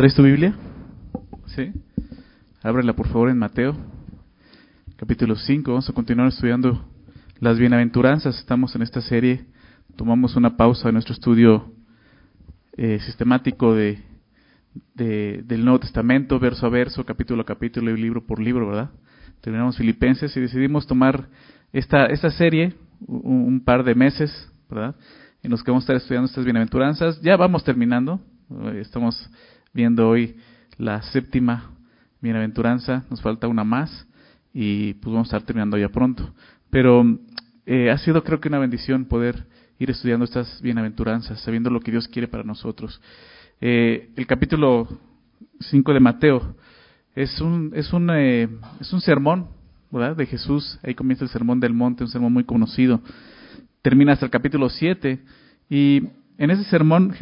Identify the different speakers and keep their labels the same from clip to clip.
Speaker 1: ¿Traes tu Biblia? Sí. Ábrela por favor en Mateo, capítulo 5. Vamos a continuar estudiando las bienaventuranzas. Estamos en esta serie. Tomamos una pausa en nuestro estudio sistemático del Nuevo Testamento, verso a verso, capítulo a capítulo y libro por libro, ¿verdad? Terminamos Filipenses y decidimos tomar esta serie un par de meses, ¿verdad? En los que vamos a estar estudiando estas bienaventuranzas. Ya vamos terminando. Estamos viendo hoy la séptima bienaventuranza. Nos falta una más y pues vamos a estar terminando ya pronto. Pero ha sido, creo que, una bendición poder ir estudiando estas bienaventuranzas, sabiendo lo que Dios quiere para nosotros. El capítulo 5 de Mateo es un sermón, ¿verdad?, de Jesús. Ahí comienza el sermón del monte, un sermón muy conocido. Termina hasta el capítulo 7 y en ese sermón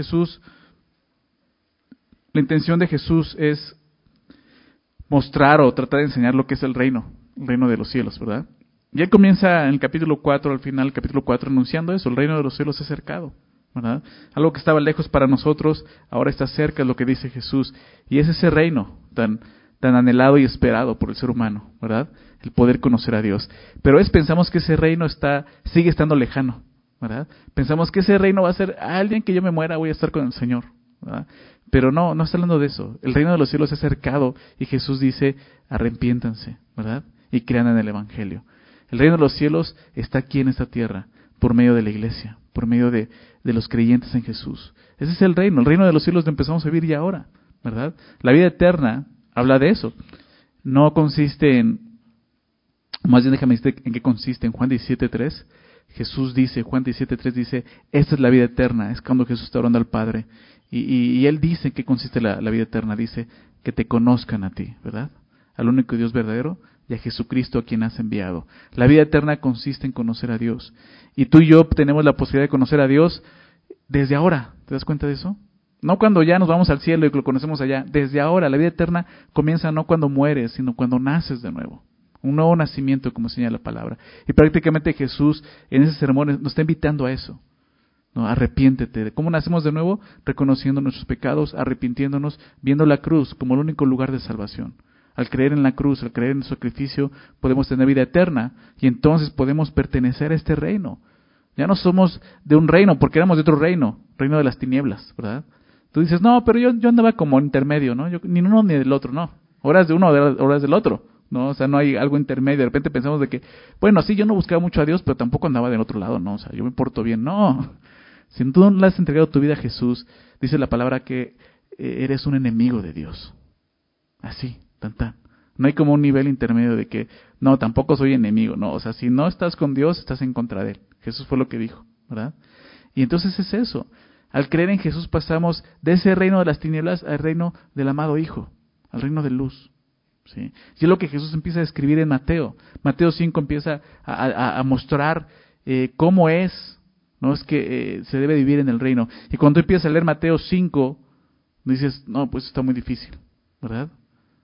Speaker 1: la intención de Jesús es mostrar o tratar de enseñar lo que es el reino de los cielos, ¿verdad? Y él comienza en el capítulo 4, al final del capítulo 4, anunciando eso: el reino de los cielos se ha acercado, ¿verdad? Algo que estaba lejos para nosotros, ahora está cerca, es lo que dice Jesús. Y es ese reino tan anhelado y esperado por el ser humano, ¿verdad? El poder conocer a Dios. Pero pensamos que ese reino sigue estando lejano, ¿verdad? Pensamos que ese reino va a ser alguien que yo me muera, voy a estar con el Señor, ¿verdad? Pero no está hablando de eso. El reino de los cielos se ha acercado y Jesús dice: arrepiéntanse, ¿verdad? Y crean en el Evangelio. El reino de los cielos está aquí en esta tierra, por medio de la iglesia, por medio de los creyentes en Jesús. Ese es el reino de los cielos lo empezamos a vivir ya ahora, ¿verdad? La vida eterna habla de eso. No consiste más bien déjame decirte en qué consiste. En Juan 17:3, Juan 17:3 dice: esta es la vida eterna. Es cuando Jesús está orando al Padre. Y Él dice en qué consiste la vida eterna. Dice: que te conozcan a ti, ¿verdad? Al único Dios verdadero y a Jesucristo a quien has enviado. La vida eterna consiste en conocer a Dios. Y tú y yo tenemos la posibilidad de conocer a Dios desde ahora. ¿Te das cuenta de eso? No cuando ya nos vamos al cielo y lo conocemos allá. Desde ahora. La vida eterna comienza no cuando mueres, sino cuando naces de nuevo. Un nuevo nacimiento, como señala la palabra. Y prácticamente Jesús en ese sermón nos está invitando a eso. No, arrepiéntete. ¿Cómo nacemos de nuevo? Reconociendo nuestros pecados, arrepintiéndonos, viendo la cruz como el único lugar de salvación. Al creer en la cruz, al creer en el sacrificio, podemos tener vida eterna y entonces podemos pertenecer a este reino. Ya no somos de un reino porque éramos de otro reino de las tinieblas, ¿verdad? Tú dices: no, pero yo andaba como intermedio, ¿no? Yo, ni uno ni del otro, no. Horas de uno, horas del otro, ¿no? O sea, no hay algo intermedio. De repente pensamos de que, bueno, sí, yo no buscaba mucho a Dios, pero tampoco andaba del otro lado, ¿no? O sea, yo me porto bien. No. Si tú no le has entregado tu vida a Jesús, dice la palabra que eres un enemigo de Dios. Así, tan. No hay como un nivel intermedio de que, no, tampoco soy enemigo. No, o sea, si no estás con Dios, estás en contra de Él. Jesús fue lo que dijo, ¿verdad? Y entonces es eso. Al creer en Jesús pasamos de ese reino de las tinieblas al reino del amado Hijo, al reino de luz. ¿Sí? Y es lo que Jesús empieza a describir en Mateo. Mateo 5 empieza a mostrar cómo no es que se debe vivir en el reino. Y cuando tú empiezas a leer Mateo 5, dices: no, pues está muy difícil, ¿verdad?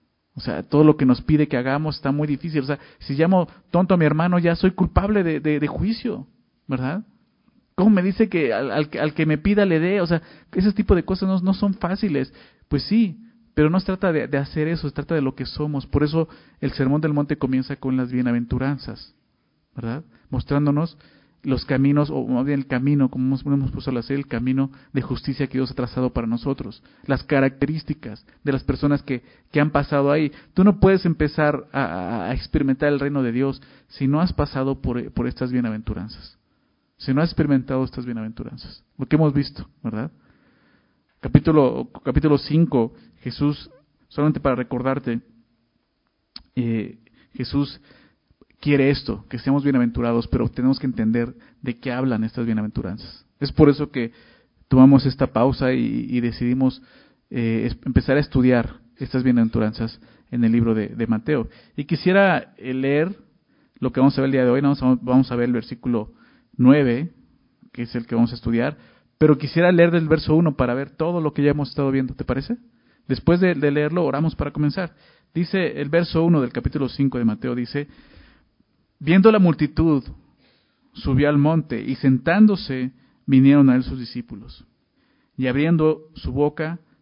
Speaker 1: O sea, todo lo que nos pide que hagamos está muy difícil. O sea, si llamo tonto a mi hermano, ya soy culpable de juicio, ¿verdad? ¿Cómo me dice que al que me pida le dé? O sea, ese tipo de cosas no son fáciles. Pues sí, pero no se trata de hacer eso, se trata de lo que somos. Por eso el Sermón del Monte comienza con las bienaventuranzas, ¿verdad? Mostrándonos los caminos, o más bien el camino, como hemos puesto a la serie, el camino de justicia que Dios ha trazado para nosotros, las características de las personas que han pasado ahí. Tú no puedes empezar a experimentar el reino de Dios si no has pasado por estas bienaventuranzas, si no has experimentado estas bienaventuranzas, lo que hemos visto, ¿verdad? Capítulo 5, Jesús, solamente para recordarte, Jesús quiere esto, que seamos bienaventurados, pero tenemos que entender de qué hablan estas bienaventuranzas. Es por eso que tomamos esta pausa y decidimos empezar a estudiar estas bienaventuranzas en el libro de Mateo. Y quisiera leer lo que vamos a ver el día de hoy. Vamos a ver el versículo 9, que es el que vamos a estudiar, pero quisiera leer del verso 1 para ver todo lo que ya hemos estado viendo, ¿te parece? Después de leerlo, oramos para comenzar. Dice el verso 1 del capítulo 5 de Mateo, dice: viendo la multitud, subió al monte, y sentándose, vinieron a él sus discípulos. Y abriendo su boca,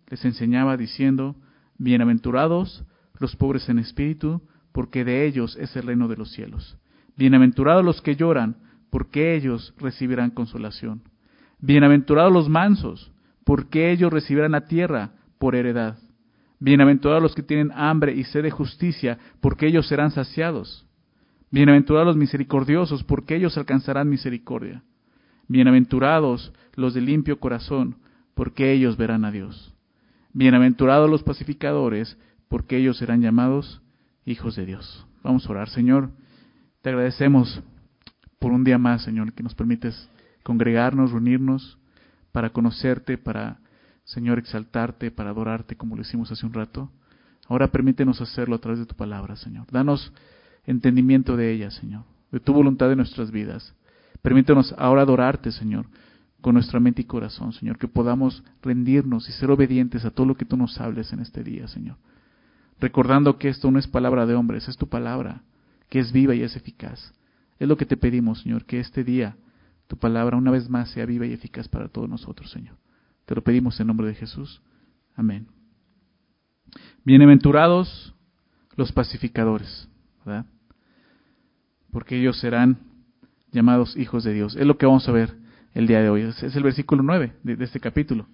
Speaker 1: les enseñaba diciendo: bienaventurados los pobres en espíritu, porque de ellos es el reino de los cielos. Bienaventurados los que lloran, porque ellos recibirán consolación. Bienaventurados los mansos, porque ellos recibirán la tierra por heredad. Bienaventurados los que tienen hambre y sed de justicia, porque ellos serán saciados. Bienaventurados los misericordiosos, porque ellos alcanzarán misericordia. Bienaventurados los de limpio corazón, porque ellos verán a Dios. Bienaventurados los pacificadores, porque ellos serán llamados hijos de Dios. Vamos a orar. Señor, te agradecemos por un día más, Señor, que nos permites congregarnos, reunirnos para conocerte, para, Señor, exaltarte, para adorarte como lo hicimos hace un rato. Ahora permítenos hacerlo a través de tu palabra, Señor. Danos entendimiento de ella, Señor, de tu voluntad en nuestras vidas. Permítenos ahora adorarte, Señor, con nuestra mente y corazón, Señor, que podamos rendirnos y ser obedientes a todo lo que tú nos hables en este día, Señor. Recordando que esto no es palabra de hombres, es tu palabra, que es viva y es eficaz. Es lo que te pedimos, Señor, que este día tu palabra una vez más sea viva y eficaz para todos nosotros, Señor. Te lo pedimos en nombre de Jesús. Amén. Bienaventurados los pacificadores, ¿verdad? Porque ellos serán llamados hijos de Dios. Es lo que vamos a ver el día de hoy. Es el versículo 9 de este capítulo.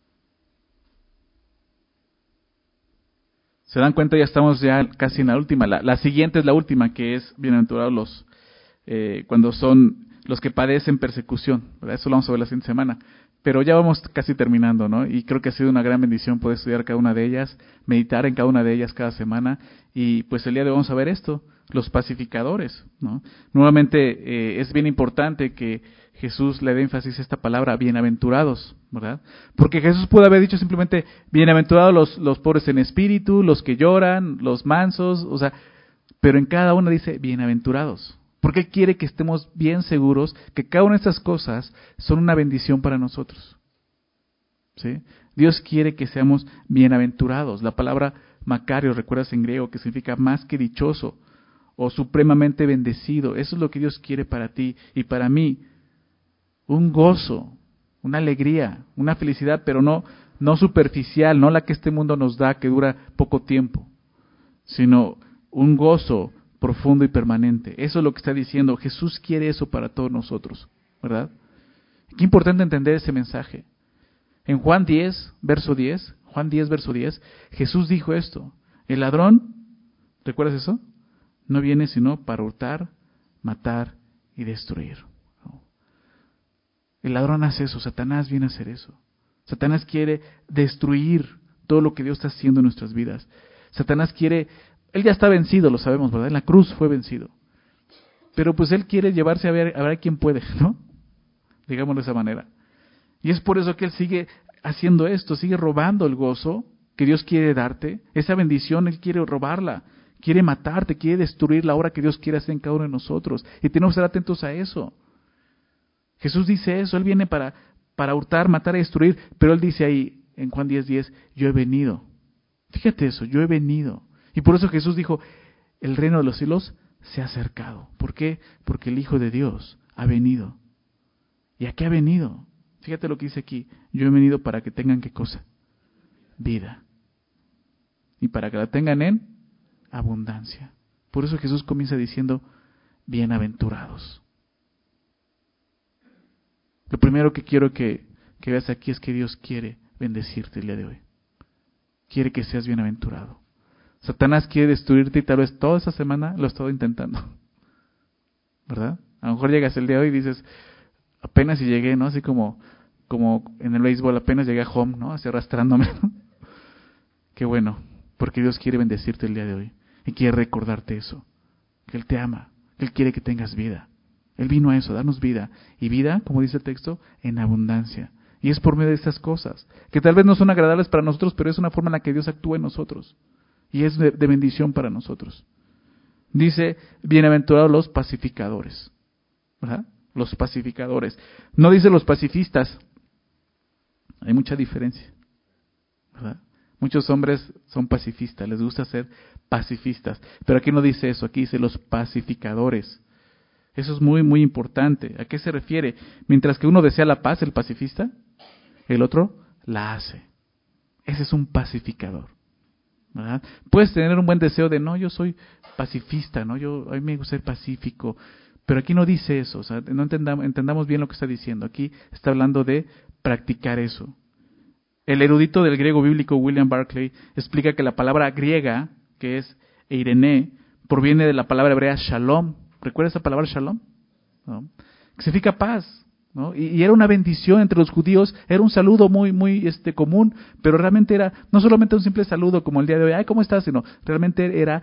Speaker 1: ¿Se dan cuenta? Ya estamos ya casi en la última. La siguiente es la última, que es bienaventurados los cuando son los que padecen persecución, ¿verdad? Eso lo vamos a ver la siguiente semana. Pero ya vamos casi terminando, ¿no? Y creo que ha sido una gran bendición poder estudiar cada una de ellas, meditar en cada una de ellas cada semana. Y pues el día de hoy vamos a ver esto, los pacificadores, ¿no? Nuevamente es bien importante que Jesús le dé énfasis a esta palabra, bienaventurados, ¿verdad? Porque Jesús pudo haber dicho simplemente, bienaventurados los pobres en espíritu, los que lloran, los mansos, o sea, pero en cada uno dice, bienaventurados. Porque Él quiere que estemos bien seguros que cada una de estas cosas son una bendición para nosotros, ¿sí? Dios quiere que seamos bienaventurados. La palabra Macario, recuerdas en griego, que significa más que dichoso o supremamente bendecido. Eso es lo que Dios quiere para ti y para mí. Un gozo, una alegría, una felicidad, pero no superficial, no la que este mundo nos da, que dura poco tiempo, sino un gozo profundo y permanente. Eso es lo que está diciendo. Jesús quiere eso para todos nosotros, ¿verdad? Qué importante entender ese mensaje. En Juan 10, verso 10, Jesús dijo esto: el ladrón, ¿recuerdas eso? No viene sino para hurtar, matar y destruir. El ladrón hace eso, Satanás viene a hacer eso. Satanás quiere destruir todo lo que Dios está haciendo en nuestras vidas. Satanás quiere, él ya está vencido, lo sabemos, ¿verdad? En la cruz fue vencido. Pero pues él quiere llevarse a ver a quién puede, ¿no? Digámoslo de esa manera. Y es por eso que él sigue haciendo esto, sigue robando el gozo que Dios quiere darte. Esa bendición, él quiere robarla, quiere matarte, quiere destruir la obra que Dios quiere hacer en cada uno de nosotros. Y tenemos que estar atentos a eso. Jesús dice eso, Él viene para hurtar, matar y destruir, pero Él dice ahí en Juan 10:10, yo he venido. Fíjate eso, yo he venido. Y por eso Jesús dijo, el reino de los cielos se ha acercado. ¿Por qué? Porque el Hijo de Dios ha venido. ¿Y a qué ha venido? Fíjate lo que dice aquí, yo he venido para que tengan ¿qué cosa? Vida. Y para que la tengan en abundancia. Por eso Jesús comienza diciendo, bienaventurados. Lo primero que quiero que veas aquí es que Dios quiere bendecirte el día de hoy. Quiere que seas bienaventurado. Satanás quiere destruirte y tal vez toda esa semana lo ha estado intentando. ¿Verdad? A lo mejor llegas el día de hoy y dices, apenas si llegué, ¿no? Así como en el béisbol, apenas llegué a home, ¿no? Así arrastrándome, ¿no? Qué bueno, porque Dios quiere bendecirte el día de hoy. Y quiere recordarte eso. Que Él te ama. Que Él quiere que tengas vida. Él vino a eso, a darnos vida. Y vida, como dice el texto, en abundancia. Y es por medio de estas cosas, que tal vez no son agradables para nosotros, pero es una forma en la que Dios actúa en nosotros. Y es de bendición para nosotros. Dice, bienaventurados los pacificadores. ¿Verdad? Los pacificadores. No dice los pacifistas. Hay mucha diferencia. ¿Verdad? Muchos hombres son pacifistas, les gusta ser pacifistas. Pero aquí no dice eso, aquí dice los pacificadores. Eso es muy, muy importante. ¿A qué se refiere? Mientras que uno desea la paz, el pacifista, el otro la hace. Ese es un pacificador, ¿verdad? Puedes tener un buen deseo de, no, yo soy pacifista, ¿no? A mí me gusta ser pacífico. Pero aquí no dice eso, o sea, no entendamos bien lo que está diciendo. Aquí está hablando de practicar eso. El erudito del griego bíblico William Barclay explica que la palabra griega, que es eirene, proviene de la palabra hebrea shalom. ¿Recuerda esa palabra shalom? ¿No? Que significa paz, ¿no? Y era una bendición entre los judíos, era un saludo muy común, pero realmente era no solamente un simple saludo como el día de hoy, ay, ¿cómo estás? Sino realmente era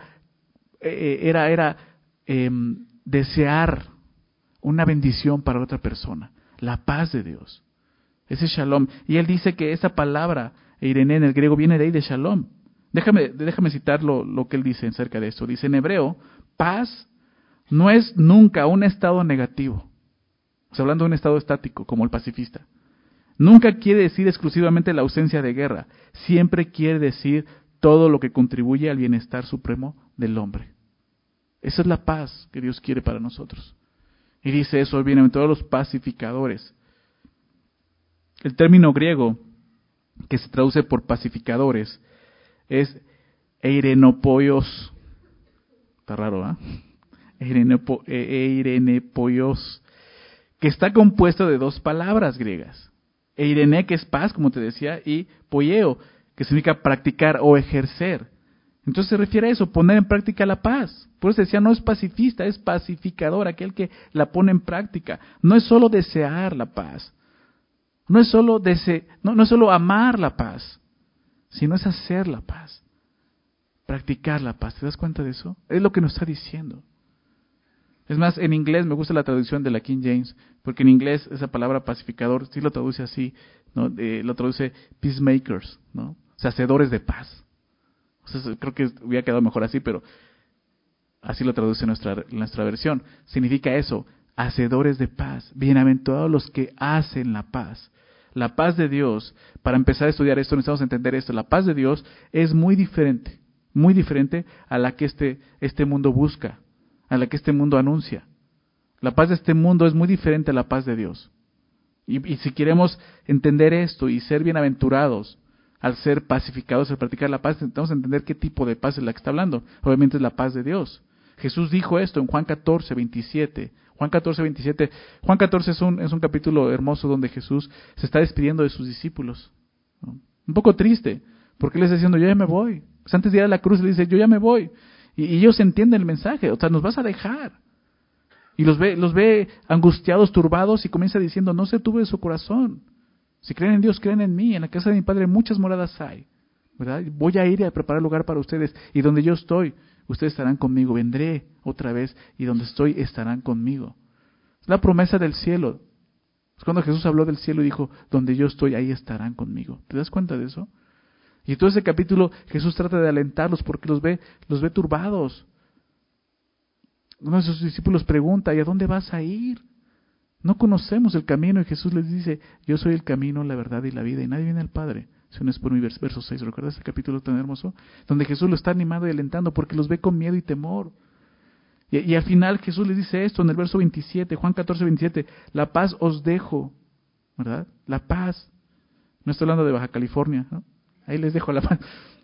Speaker 1: desear una bendición para otra persona, la paz de Dios. Ese shalom. Y él dice que esa palabra, eirene en el griego, viene de ahí de shalom. Déjame citar lo que él dice acerca de esto. Dice en hebreo, paz no es nunca un estado negativo. O sea, hablando de un estado estático, como el pacifista. Nunca quiere decir exclusivamente la ausencia de guerra. Siempre quiere decir todo lo que contribuye al bienestar supremo del hombre. Esa es la paz que Dios quiere para nosotros. Y dice eso, bienaventurados los pacificadores. El término griego que se traduce por pacificadores es eirenopoios. Está raro, ¿ah? Eirenepoios, que está compuesto de dos palabras griegas. Eirene, que es paz, como te decía, y poieo, que significa practicar o ejercer. Entonces se refiere a eso, poner en práctica la paz. Por eso decía, no es pacifista, es pacificador, aquel que la pone en práctica. No es solo desear la paz, no es solo no es solo amar la paz, sino es hacer la paz, practicar la paz. ¿Te das cuenta de eso? Es lo que nos está diciendo. Es más, en inglés me gusta la traducción de la King James, porque en inglés esa palabra pacificador sí lo traduce así, ¿no? Lo traduce peacemakers, ¿no? O sea, hacedores de paz. O sea, creo que hubiera quedado mejor así, pero así lo traduce nuestra versión. Significa eso, hacedores de paz. Bienaventurados los que hacen la paz. La paz de Dios, para empezar a estudiar esto, necesitamos entender esto. La paz de Dios es muy diferente a la que este mundo busca, a la que este mundo anuncia. La paz de este mundo es muy diferente a la paz de Dios. Y si queremos entender esto y ser bienaventurados, al ser pacificados, al practicar la paz, necesitamos entender qué tipo de paz es la que está hablando. Obviamente es la paz de Dios. Jesús dijo esto en Juan 14, 27. Juan 14, 27. Juan 14 es un capítulo hermoso donde Jesús se está despidiendo de sus discípulos, ¿no? Un poco triste, porque Él está diciendo, yo ya me voy. Pues antes de ir a la cruz, Él dice, yo ya me voy. Y ellos entienden el mensaje, o sea, nos vas a dejar. Y los ve angustiados, turbados, y comienza diciendo, no se turbe su corazón. Si creen en Dios, creen en mí. En la casa de mi Padre muchas moradas hay, ¿verdad? Voy a ir a preparar lugar para ustedes. Y donde yo estoy, ustedes estarán conmigo. Vendré otra vez y donde estoy estarán conmigo. Es la promesa del cielo. Es cuando Jesús habló del cielo y dijo, donde yo estoy, ahí estarán conmigo. ¿Te das cuenta de eso? Y en todo ese capítulo Jesús trata de alentarlos porque los ve turbados. Uno de sus discípulos pregunta, ¿y a dónde vas a ir? No conocemos el camino, y Jesús les dice, yo soy el camino, la verdad y la vida, y nadie viene al Padre si no es por mi verso 6. ¿Recuerdas ese capítulo tan hermoso? Donde Jesús lo está animando y alentando porque los ve con miedo y temor. Y al final Jesús les dice esto en el verso 27, Juan 14, 27, la paz os dejo, ¿verdad? La paz. No estoy hablando de Baja California, ¿no? Ahí les dejo la paz.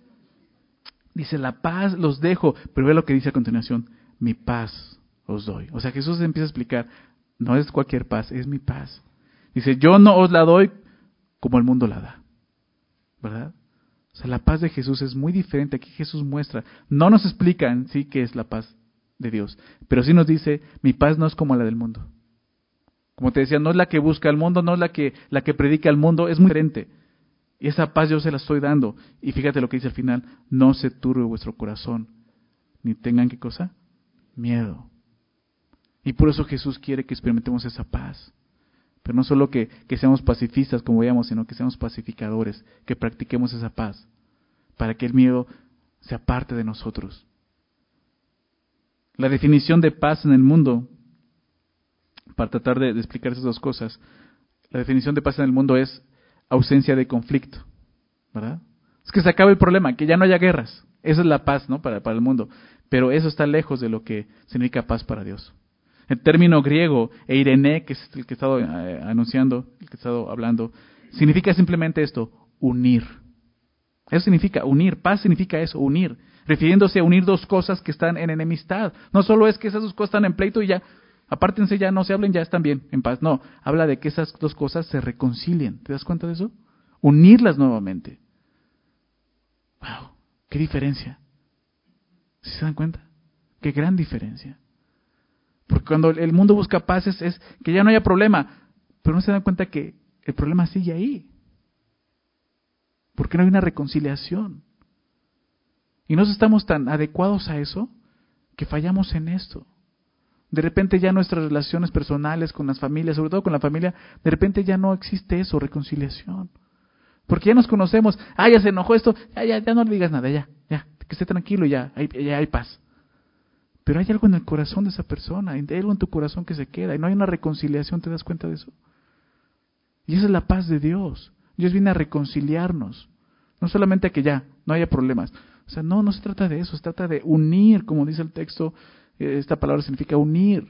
Speaker 1: Dice, la paz los dejo, pero ve lo que dice a continuación, mi paz os doy. O sea, Jesús empieza a explicar, no es cualquier paz, es mi paz. Dice, yo no os la doy como el mundo la da, ¿verdad? O sea, la paz de Jesús es muy diferente. Aquí Jesús muestra, no nos explica en sí qué es la paz de Dios, pero sí nos dice, mi paz no es como la del mundo. Como te decía, no es la que busca el mundo, no es la que predica el mundo, es muy diferente. Y esa paz yo se la estoy dando. Y fíjate lo que dice al final, no se turbe vuestro corazón, ni tengan, ¿qué cosa? Miedo. Y por eso Jesús quiere que experimentemos esa paz. Pero no solo que seamos pacifistas, como veíamos, sino que seamos pacificadores, que practiquemos esa paz, para que el miedo se aparte de nosotros. La definición de paz en el mundo, para tratar de explicar esas dos cosas, la definición de paz en el mundo es ausencia de conflicto, ¿verdad? Es que se acabe el problema, que ya no haya guerras. Esa es la paz, ¿no? Para el mundo. Pero eso está lejos de lo que significa paz para Dios. El término griego, eirene, que es el que he estado anunciando, el que he estado hablando, significa simplemente esto, unir. Eso significa unir. Paz significa eso, unir. Refiriéndose a unir dos cosas que están en enemistad. No solo es que esas dos cosas están en pleito y ya, apártense, ya no se hablen, ya están bien, en paz. No, habla de que esas dos cosas se reconcilien. ¿Te das cuenta de eso? Unirlas nuevamente. ¡Wow! ¡Qué diferencia! ¿Sí se dan cuenta? ¡Qué gran diferencia! Porque cuando el mundo busca paz es que ya no haya problema, pero no se dan cuenta que el problema sigue ahí. Porque no hay una reconciliación. Y nosotros estamos tan adecuados a eso que fallamos en esto. De repente ya nuestras relaciones personales con las familias, sobre todo con la familia, de repente ya no existe eso, reconciliación. Porque ya nos conocemos, ya se enojó esto, ya no le digas nada, ya, que esté tranquilo, ya hay paz. Pero hay algo en el corazón de esa persona, hay algo en tu corazón que se queda, y no hay una reconciliación, ¿te das cuenta de eso? Y esa es la paz de Dios. Dios viene a reconciliarnos, no solamente a que ya no haya problemas. O sea, no se trata de eso, se trata de unir, como dice el texto, esta palabra significa unir.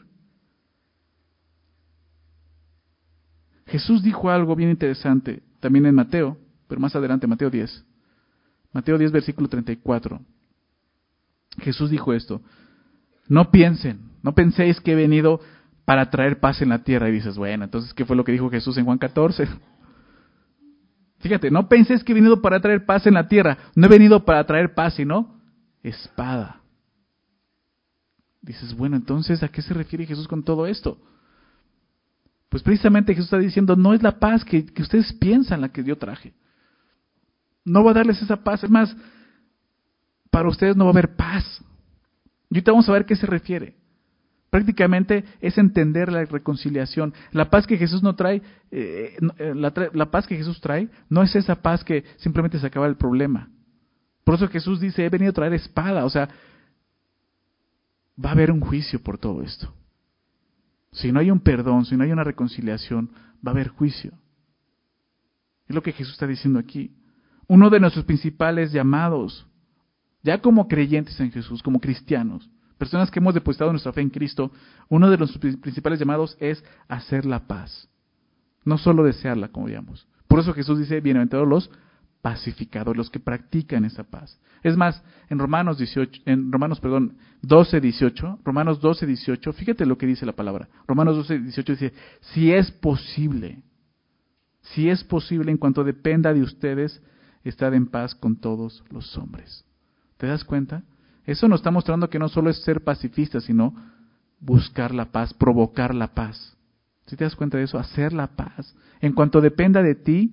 Speaker 1: Jesús dijo algo bien interesante, también en Mateo, pero más adelante, Mateo 10. Mateo 10, versículo 34. Jesús dijo esto: no penséis que he venido para traer paz en la tierra. Y dices, bueno, entonces, ¿qué fue lo que dijo Jesús en Juan 14? Fíjate, no penséis que he venido para traer paz en la tierra. No he venido para traer paz, sino espada. Dices, bueno, entonces, ¿a qué se refiere Jesús con todo esto? Pues precisamente Jesús está diciendo, no es la paz que ustedes piensan la que yo traje. No va a darles esa paz. Es más, para ustedes no va a haber paz. Y ahorita vamos a ver qué se refiere. Prácticamente es entender la reconciliación. La paz que Jesús no trae, la paz que Jesús trae, no es esa paz que simplemente se acaba el problema. Por eso Jesús dice, he venido a traer espada. O sea, va a haber un juicio por todo esto. Si no hay un perdón, si no hay una reconciliación, va a haber juicio. Es lo que Jesús está diciendo aquí. Uno de nuestros principales llamados, ya como creyentes en Jesús, como cristianos, personas que hemos depositado nuestra fe en Cristo, uno de los principales llamados es hacer la paz. No solo desearla, como digamos. Por eso Jesús dice, bienaventurados los pacificadores, los que practican esa paz. Es más, en Romanos 12, 18, fíjate lo que dice la palabra. Romanos 12, 18 dice, si es posible, en cuanto dependa de ustedes, estad en paz con todos los hombres. ¿Te das cuenta? Eso nos está mostrando que no solo es ser pacifista, sino buscar la paz, provocar la paz. ¿Sí te das cuenta de eso? Hacer la paz. En cuanto dependa de ti,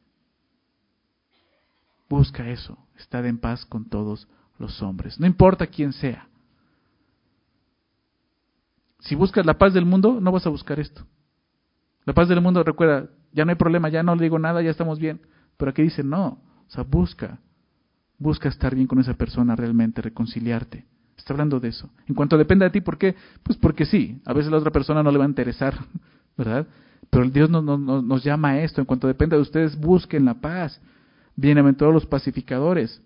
Speaker 1: busca eso. Estad en paz con todos los hombres. No importa quién sea. Si buscas la paz del mundo, no vas a buscar esto. La paz del mundo, recuerda, ya no hay problema, ya no le digo nada, ya estamos bien. Pero aquí dice, no. O sea, busca estar bien con esa persona realmente, reconciliarte. Está hablando de eso. En cuanto dependa de ti, ¿por qué? Pues porque sí, a veces a la otra persona no le va a interesar, ¿verdad? Pero Dios nos llama a esto. En cuanto dependa de ustedes, busquen la paz. Bienaventurados los pacificadores.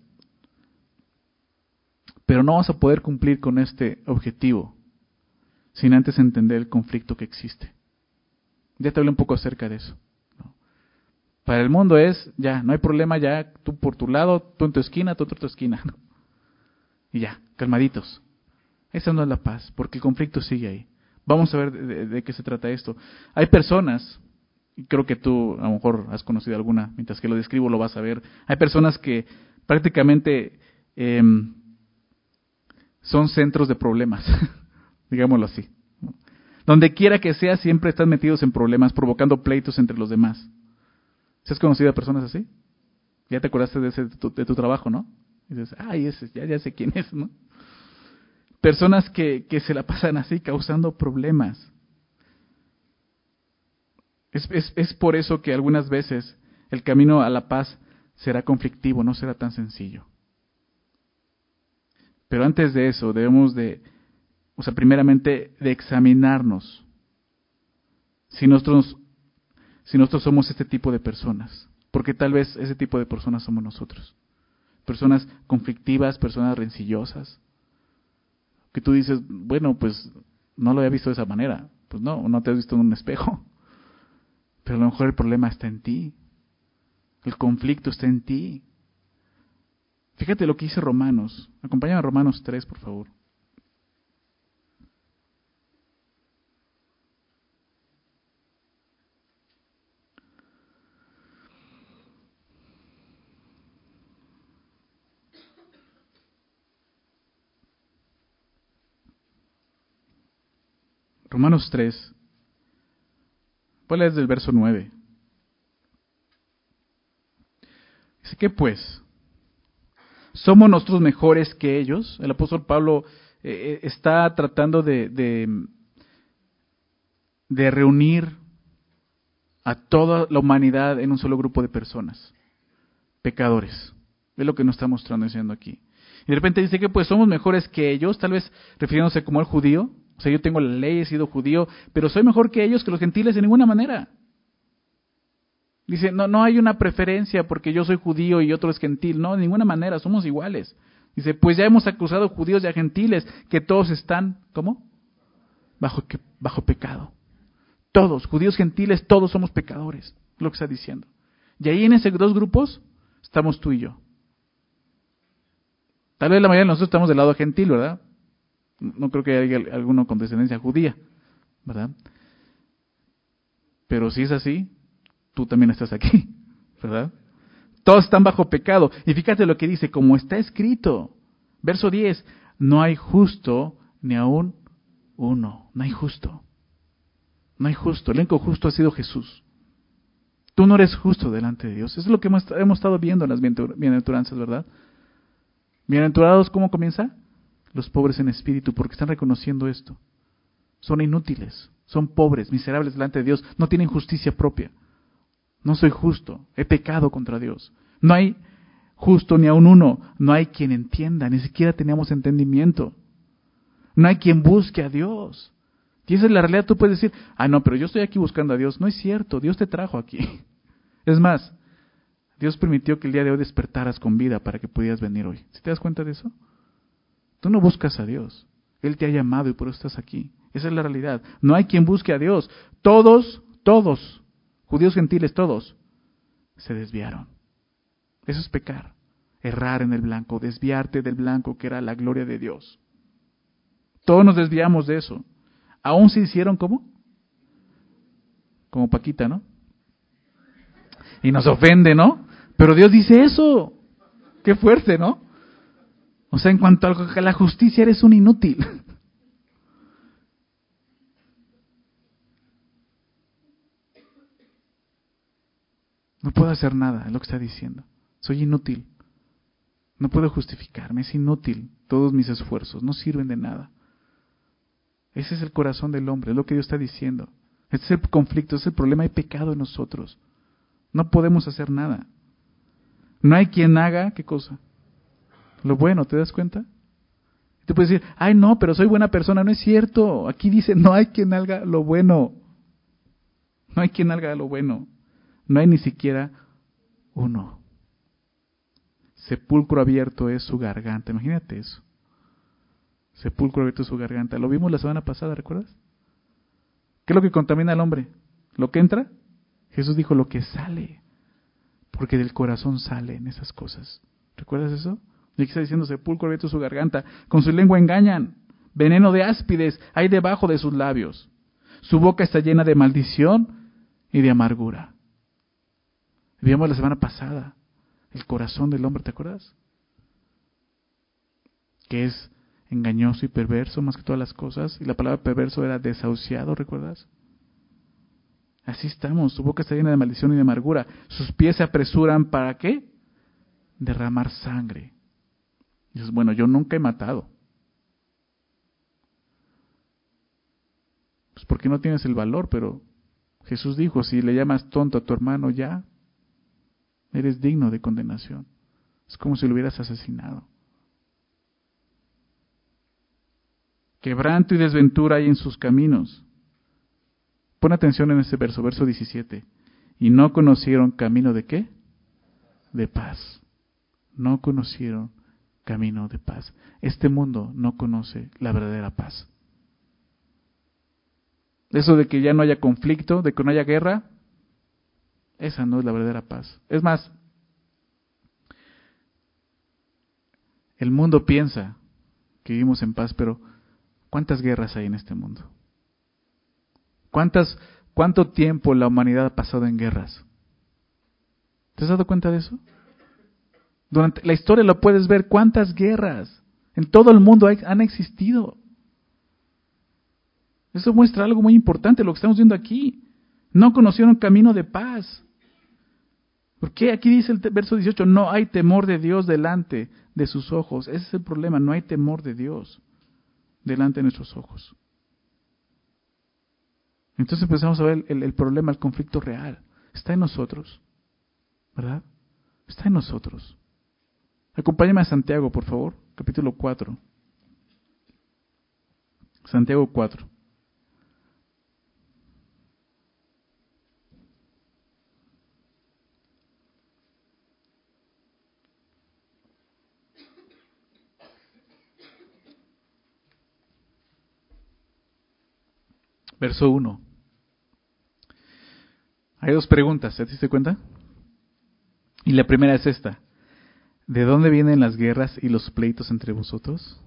Speaker 1: Pero no vas a poder cumplir con este objetivo sin antes entender el conflicto que existe. Ya te hablé un poco acerca de eso. Para el mundo es, ya, no hay problema, ya, tú por tu lado, tú en tu esquina, tú en tu esquina. Y ya, calmaditos. Esa no es la paz, porque el conflicto sigue ahí. Vamos a ver de qué se trata esto. Hay personas, y creo que tú a lo mejor has conocido alguna, mientras que lo describo lo vas a ver. Hay personas que prácticamente son centros de problemas, digámoslo así. Donde quiera que sea, siempre están metidos en problemas, provocando pleitos entre los demás. ¿Sí has conocido a personas así? Ya te acordaste de tu trabajo, ¿no? Y dices, ese, ya sé quién es, ¿no? Personas que se la pasan así, causando problemas. Es por eso que algunas veces el camino a la paz será conflictivo, no será tan sencillo. Pero antes de eso, debemos primeramente de examinarnos si nosotros somos este tipo de personas, porque tal vez ese tipo de personas somos nosotros. Personas conflictivas, personas rencillosas, que tú dices, bueno, pues no lo había visto de esa manera. Pues no te has visto en un espejo. Pero a lo mejor el problema está en ti. El conflicto está en ti. Fíjate lo que dice Romanos. Acompáñame a Romanos 3, por favor. Romanos 3. Voy a leer desde el verso 9. Dice, ¿qué pues? ¿Somos nosotros mejores que ellos? El apóstol Pablo está tratando de reunir a toda la humanidad en un solo grupo de personas, pecadores. Es lo que nos está mostrando diciendo aquí. Y de repente dice que pues somos mejores que ellos, tal vez refiriéndose como el judío. O sea, yo tengo la ley, he sido judío, pero soy mejor que ellos, que los gentiles, de ninguna manera. Dice, no hay una preferencia porque yo soy judío y otro es gentil. No, de ninguna manera, somos iguales. Dice, pues ya hemos acusado judíos y a gentiles que todos están, ¿cómo? Bajo pecado. Todos, judíos, gentiles, todos somos pecadores. Es lo que está diciendo. Y ahí en esos dos grupos estamos tú y yo. Tal vez la mayoría de nosotros estamos del lado gentil, ¿verdad? No creo que haya alguno con descendencia judía, ¿verdad? Pero si es así, tú también estás aquí, ¿verdad? Todos están bajo pecado. Y fíjate lo que dice, como está escrito. Verso 10, no hay justo ni aún uno. No hay justo. No hay justo. El único justo ha sido Jesús. Tú no eres justo delante de Dios. Eso es lo que hemos estado viendo en las bienaventuranzas, ¿verdad? Bienaventurados, ¿cómo comienza? Los pobres en espíritu, porque están reconociendo esto. Son inútiles, son pobres, miserables delante de Dios, no tienen justicia propia. No soy justo, he pecado contra Dios. No hay justo ni aun uno, no hay quien entienda, ni siquiera tenemos entendimiento. No hay quien busque a Dios. Y esa es la realidad. Tú puedes decir, no, pero yo estoy aquí buscando a Dios. No es cierto, Dios te trajo aquí. Es más, Dios permitió que el día de hoy despertaras con vida para que pudieras venir hoy. ¿Sí te das cuenta de eso? Tú no buscas a Dios. Él te ha llamado y por eso estás aquí. Esa es la realidad. No hay quien busque a Dios. Todos, judíos, gentiles, todos, se desviaron. Eso es pecar. Errar en el blanco, desviarte del blanco que era la gloria de Dios. Todos nos desviamos de eso. Aún se hicieron ¿cómo? Como Paquita, ¿no? Y nos ofende, ¿no? Pero Dios dice eso. Qué fuerte, ¿no? O sea, en cuanto a la justicia, eres un inútil. No puedo hacer nada, es lo que está diciendo. Soy inútil. No puedo justificarme, es inútil. Todos mis esfuerzos no sirven de nada. Ese es el corazón del hombre, es lo que Dios está diciendo. Este es el conflicto, este es el problema, hay pecado en nosotros. No podemos hacer nada. No hay quien haga, ¿qué cosa? Lo bueno, ¿te das cuenta? Tú puedes decir, no, pero soy buena persona. No es cierto. Aquí dice, no hay quien haga lo bueno. No hay quien haga lo bueno. No hay ni siquiera uno. Sepulcro abierto es su garganta. Imagínate eso. Sepulcro abierto es su garganta. Lo vimos la semana pasada, ¿recuerdas? ¿Qué es lo que contamina al hombre? ¿Lo que entra? Jesús dijo, lo que sale. Porque del corazón salen esas cosas. ¿Recuerdas eso? Y aquí está diciendo, sepulcro abierto es su garganta. Con su lengua engañan. Veneno de áspides hay debajo de sus labios. Su boca está llena de maldición y de amargura. Vimos la semana pasada el corazón del hombre, ¿te acuerdas? Que es engañoso y perverso más que todas las cosas. Y la palabra perverso era desahuciado, ¿recuerdas? Así estamos. Su boca está llena de maldición y de amargura. Sus pies se apresuran ¿para qué? Derramar sangre. Y dices, bueno, yo nunca he matado. Pues porque no tienes el valor, pero Jesús dijo, si le llamas tonto a tu hermano ya, eres digno de condenación. Es como si lo hubieras asesinado. Quebranto y desventura hay en sus caminos. Pon atención en ese verso, verso 17. Y no conocieron camino de ¿qué? De paz. No conocieron camino de paz. Este mundo no conoce la verdadera paz. Eso de que ya no haya conflicto, de que no haya guerra, esa no es la verdadera paz. Es más, El mundo piensa que vivimos en paz, pero ¿cuántas guerras hay en este mundo? ¿Cuánto tiempo la humanidad ha pasado en guerras? ¿Te has dado cuenta de eso? Durante la historia lo puedes ver, cuántas guerras en todo el mundo han existido. Eso muestra algo muy importante, lo que estamos viendo aquí. No conocieron camino de paz. ¿Por qué? Aquí dice el verso 18, no hay temor de Dios delante de sus ojos. Ese es el problema, no hay temor de Dios delante de nuestros ojos. Entonces empezamos a ver el problema, el conflicto real. Está en nosotros, ¿verdad? Está en nosotros. Acompáñame a Santiago, por favor, capítulo 4. Santiago 4. Verso 1. Hay dos preguntas, ¿te diste cuenta? Y la primera es esta. ¿De dónde vienen las guerras y los pleitos entre vosotros?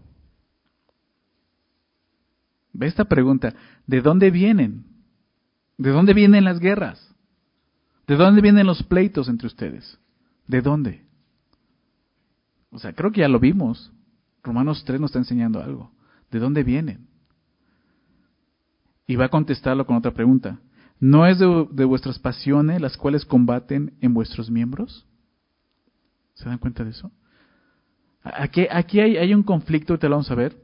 Speaker 1: Ve esta pregunta. ¿De dónde vienen? ¿De dónde vienen las guerras? ¿De dónde vienen los pleitos entre ustedes? ¿De dónde? O sea, creo que ya lo vimos. Romanos 3 nos está enseñando algo. ¿De dónde vienen? Y va a contestarlo con otra pregunta. ¿No es de vuestras pasiones las cuales combaten en vuestros miembros? ¿Se dan cuenta de eso? Aquí hay un conflicto, te lo vamos a ver.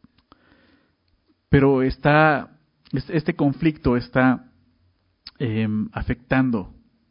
Speaker 1: Pero este conflicto está afectando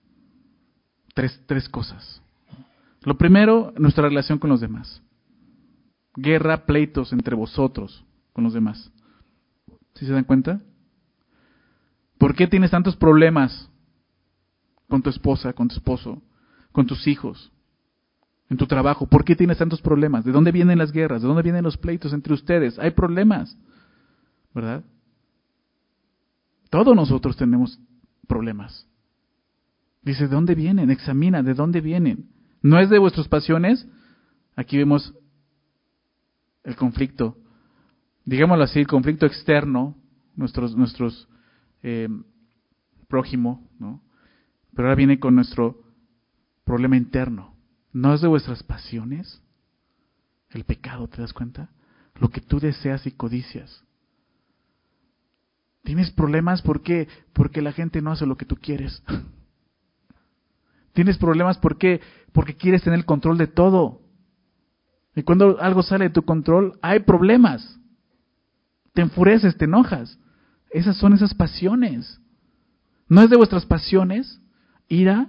Speaker 1: tres cosas. Lo primero, nuestra relación con los demás. Guerra, pleitos entre vosotros con los demás. ¿Sí se dan cuenta? ¿Por qué tienes tantos problemas con tu esposa, con tu esposo, con tus hijos, en tu trabajo? ¿Por qué tienes tantos problemas? ¿De dónde vienen las guerras? ¿De dónde vienen los pleitos entre ustedes? Hay problemas, ¿verdad? Todos nosotros tenemos problemas. Dice, ¿de dónde vienen? Examina, ¿de dónde vienen? ¿No es de vuestras pasiones? Aquí vemos el conflicto, digámoslo así, el conflicto externo, nuestros prójimo, ¿no? Pero ahora viene con nuestro problema interno. ¿No es de vuestras pasiones? El pecado, ¿te das cuenta? Lo que tú deseas y codicias. ¿Tienes problemas? ¿Por qué? Porque la gente no hace lo que tú quieres. ¿Tienes problemas? ¿Por qué? Porque quieres tener el control de todo. Y cuando algo sale de tu control, hay problemas. Te enfureces, te enojas. Esas son esas pasiones. ¿No es de vuestras pasiones? Ira,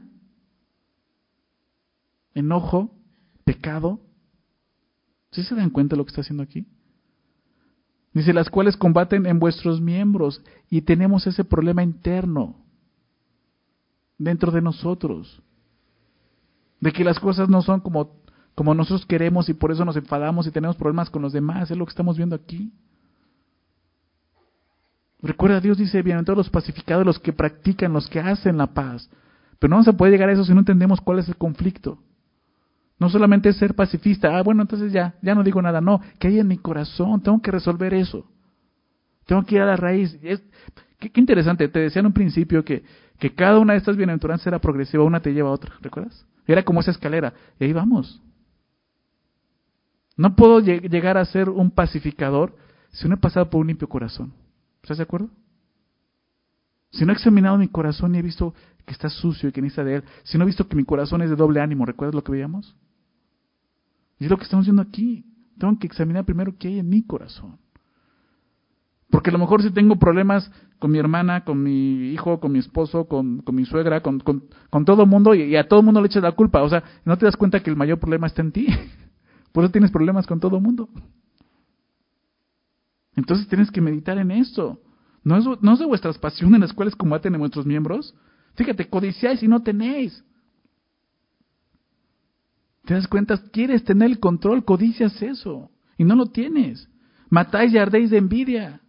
Speaker 1: enojo, pecado. ¿Sí se dan cuenta de lo que está haciendo aquí? Dice, las cuales combaten en vuestros miembros. Y tenemos ese problema interno dentro de nosotros. De que las cosas no son como nosotros queremos y por eso nos enfadamos y tenemos problemas con los demás. Es lo que estamos viendo aquí. Recuerda, Dios dice, bienaventurados los pacificadores, los que practican, los que hacen la paz. Pero no vamos a poder llegar a eso si no entendemos cuál es el conflicto. No solamente es ser pacifista, bueno, entonces ya no digo nada. No, que hay en mi corazón, tengo que resolver eso. Tengo que ir a la raíz. Qué interesante, te decía en un principio que cada una de estas bienaventuranzas era progresiva, una te lleva a otra, ¿recuerdas? Era como esa escalera, y ahí vamos. No puedo llegar a ser un pacificador si no he pasado por un limpio corazón. ¿Estás de acuerdo? Si no he examinado mi corazón y he visto que está sucio y que necesita de él, si no he visto que mi corazón es de doble ánimo, ¿recuerdas lo que veíamos? Y es lo que estamos viendo aquí. Tengo que examinar primero qué hay en mi corazón. Porque a lo mejor si tengo problemas con mi hermana, con mi hijo, con mi esposo, con mi suegra, con todo el mundo, y a todo el mundo le echas la culpa. O sea, no te das cuenta que el mayor problema está en ti. Por eso tienes problemas con todo el mundo. Entonces tienes que meditar en esto. ¿No es de vuestras pasiones las cuales combaten en vuestros miembros? Fíjate, codiciáis y no tenéis. ¿Te das cuenta? Quieres tener el control, codicias eso, y no lo tienes. Matáis y ardéis de envidia.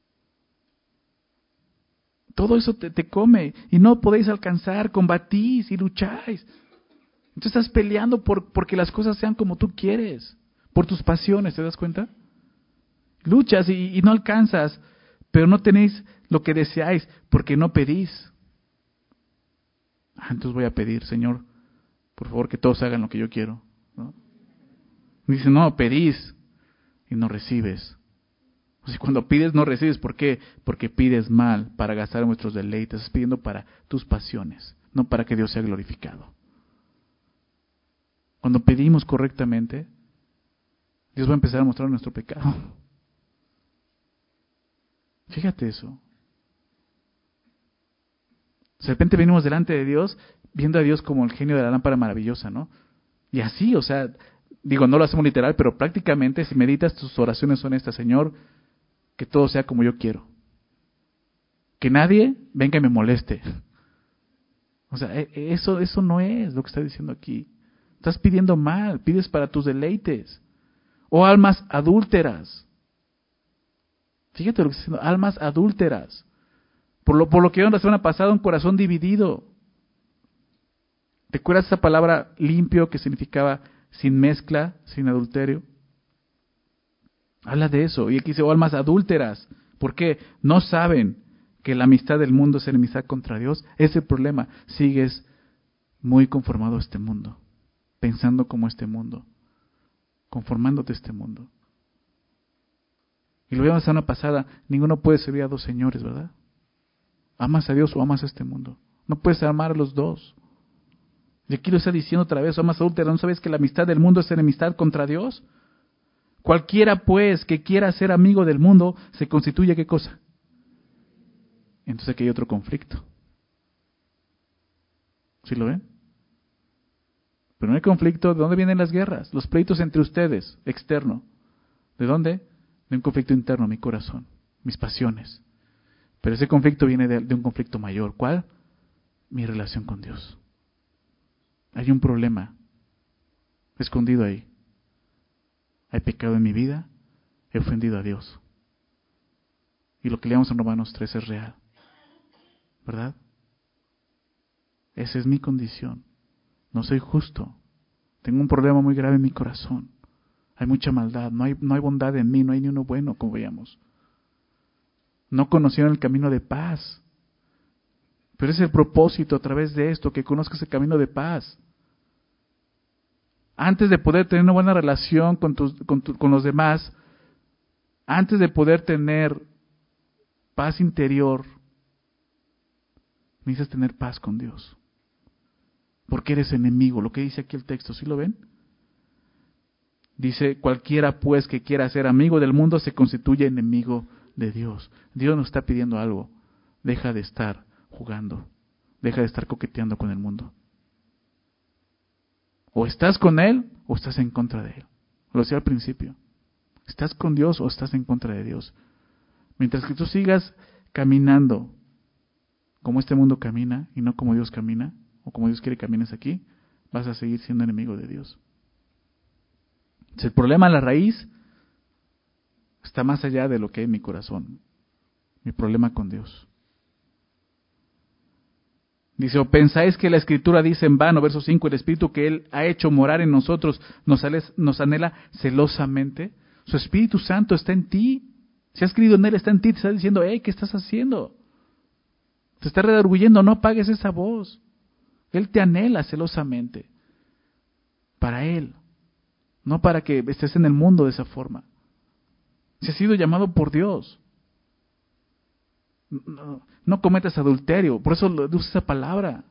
Speaker 1: Todo eso te come, y no podéis alcanzar, combatís y lucháis. Entonces estás peleando porque las cosas sean como tú quieres. Por tus pasiones, ¿te das cuenta? Luchas y no alcanzas, pero no tenéis lo que deseáis, porque no pedís. Entonces voy a pedir, Señor, por favor que todos hagan lo que yo quiero, ¿no? Dice, no, pedís y no recibes. O sea, cuando pides no recibes, ¿por qué? Porque pides mal para gastar en nuestros deleites, estás pidiendo para tus pasiones, no para que Dios sea glorificado. Cuando pedimos correctamente, Dios va a empezar a mostrar nuestro pecado. Fíjate eso. De repente venimos delante de Dios, viendo a Dios como el genio de la lámpara maravillosa, ¿no? Y así, o sea, digo, no lo hacemos literal, pero prácticamente si meditas tus oraciones son estas, Señor, que todo sea como yo quiero. Que nadie venga y me moleste. O sea, eso no es lo que está diciendo aquí. Estás pidiendo mal, pides para tus deleites. O almas adúlteras. Fíjate lo que está diciendo, almas adúlteras. Por lo que vieron la semana pasada, un corazón dividido. ¿Te acuerdas esa palabra limpio que significaba sin mezcla, sin adulterio? Habla de eso. Y aquí dice, o almas adúlteras. ¿Por qué? No saben que la amistad del mundo es enemistad contra Dios. Ese es el problema. Sigues muy conformado a este mundo. Pensando como este mundo. Conformándote a este mundo. Y lo vimos la semana pasada. Ninguno puede servir a dos señores, ¿verdad? ¿Amas a Dios o amas a este mundo? No puedes amar a los dos. Y aquí lo está diciendo otra vez, amas adúltera, ¿no sabes que la amistad del mundo es enemistad contra Dios? Cualquiera pues que quiera ser amigo del mundo, se constituye ¿qué cosa? Entonces aquí hay otro conflicto. ¿Sí lo ven? Pero no hay conflicto, ¿de dónde vienen las guerras? Los pleitos entre ustedes, externo. ¿De dónde? De un conflicto interno, mi corazón, mis pasiones. Pero ese conflicto viene de un conflicto mayor. ¿Cuál? Mi relación con Dios. Hay un problema escondido ahí. Hay pecado en mi vida, he ofendido a Dios. Y lo que leemos en Romanos 3 es real. ¿Verdad? Esa es mi condición. No soy justo. Tengo un problema muy grave en mi corazón. Hay mucha maldad, no hay bondad en mí, no hay ni uno bueno, como veíamos. No conocieron el camino de paz. Pero es el propósito a través de esto, que conozcas el camino de paz. Antes de poder tener una buena relación con los demás, antes de poder tener paz interior, necesitas tener paz con Dios. Porque eres enemigo, lo que dice aquí el texto, ¿sí lo ven? Dice, cualquiera pues que quiera ser amigo del mundo se constituye enemigo de Dios. Dios nos está pidiendo algo. Deja de estar jugando. Deja de estar coqueteando con el mundo. O estás con Él o estás en contra de Él. Lo decía al principio. ¿Estás con Dios o estás en contra de Dios? Mientras que tú sigas caminando como este mundo camina y no como Dios camina, o como Dios quiere que camines aquí, vas a seguir siendo enemigo de Dios. Entonces, el problema, la raíz, está más allá de lo que hay en mi corazón. Mi problema con Dios. Dice, o pensáis que la Escritura dice en vano, verso 5, el Espíritu que Él ha hecho morar en nosotros nos anhela celosamente. Su Espíritu Santo está en ti. Si has creído en Él, está en ti. Te está diciendo, hey, ¿qué estás haciendo? Te está redarguyendo, no apagues esa voz. Él te anhela celosamente. Para Él. No para que estés en el mundo de esa forma. Si has sido llamado por Dios. No cometas adulterio. Por eso usa esa palabra.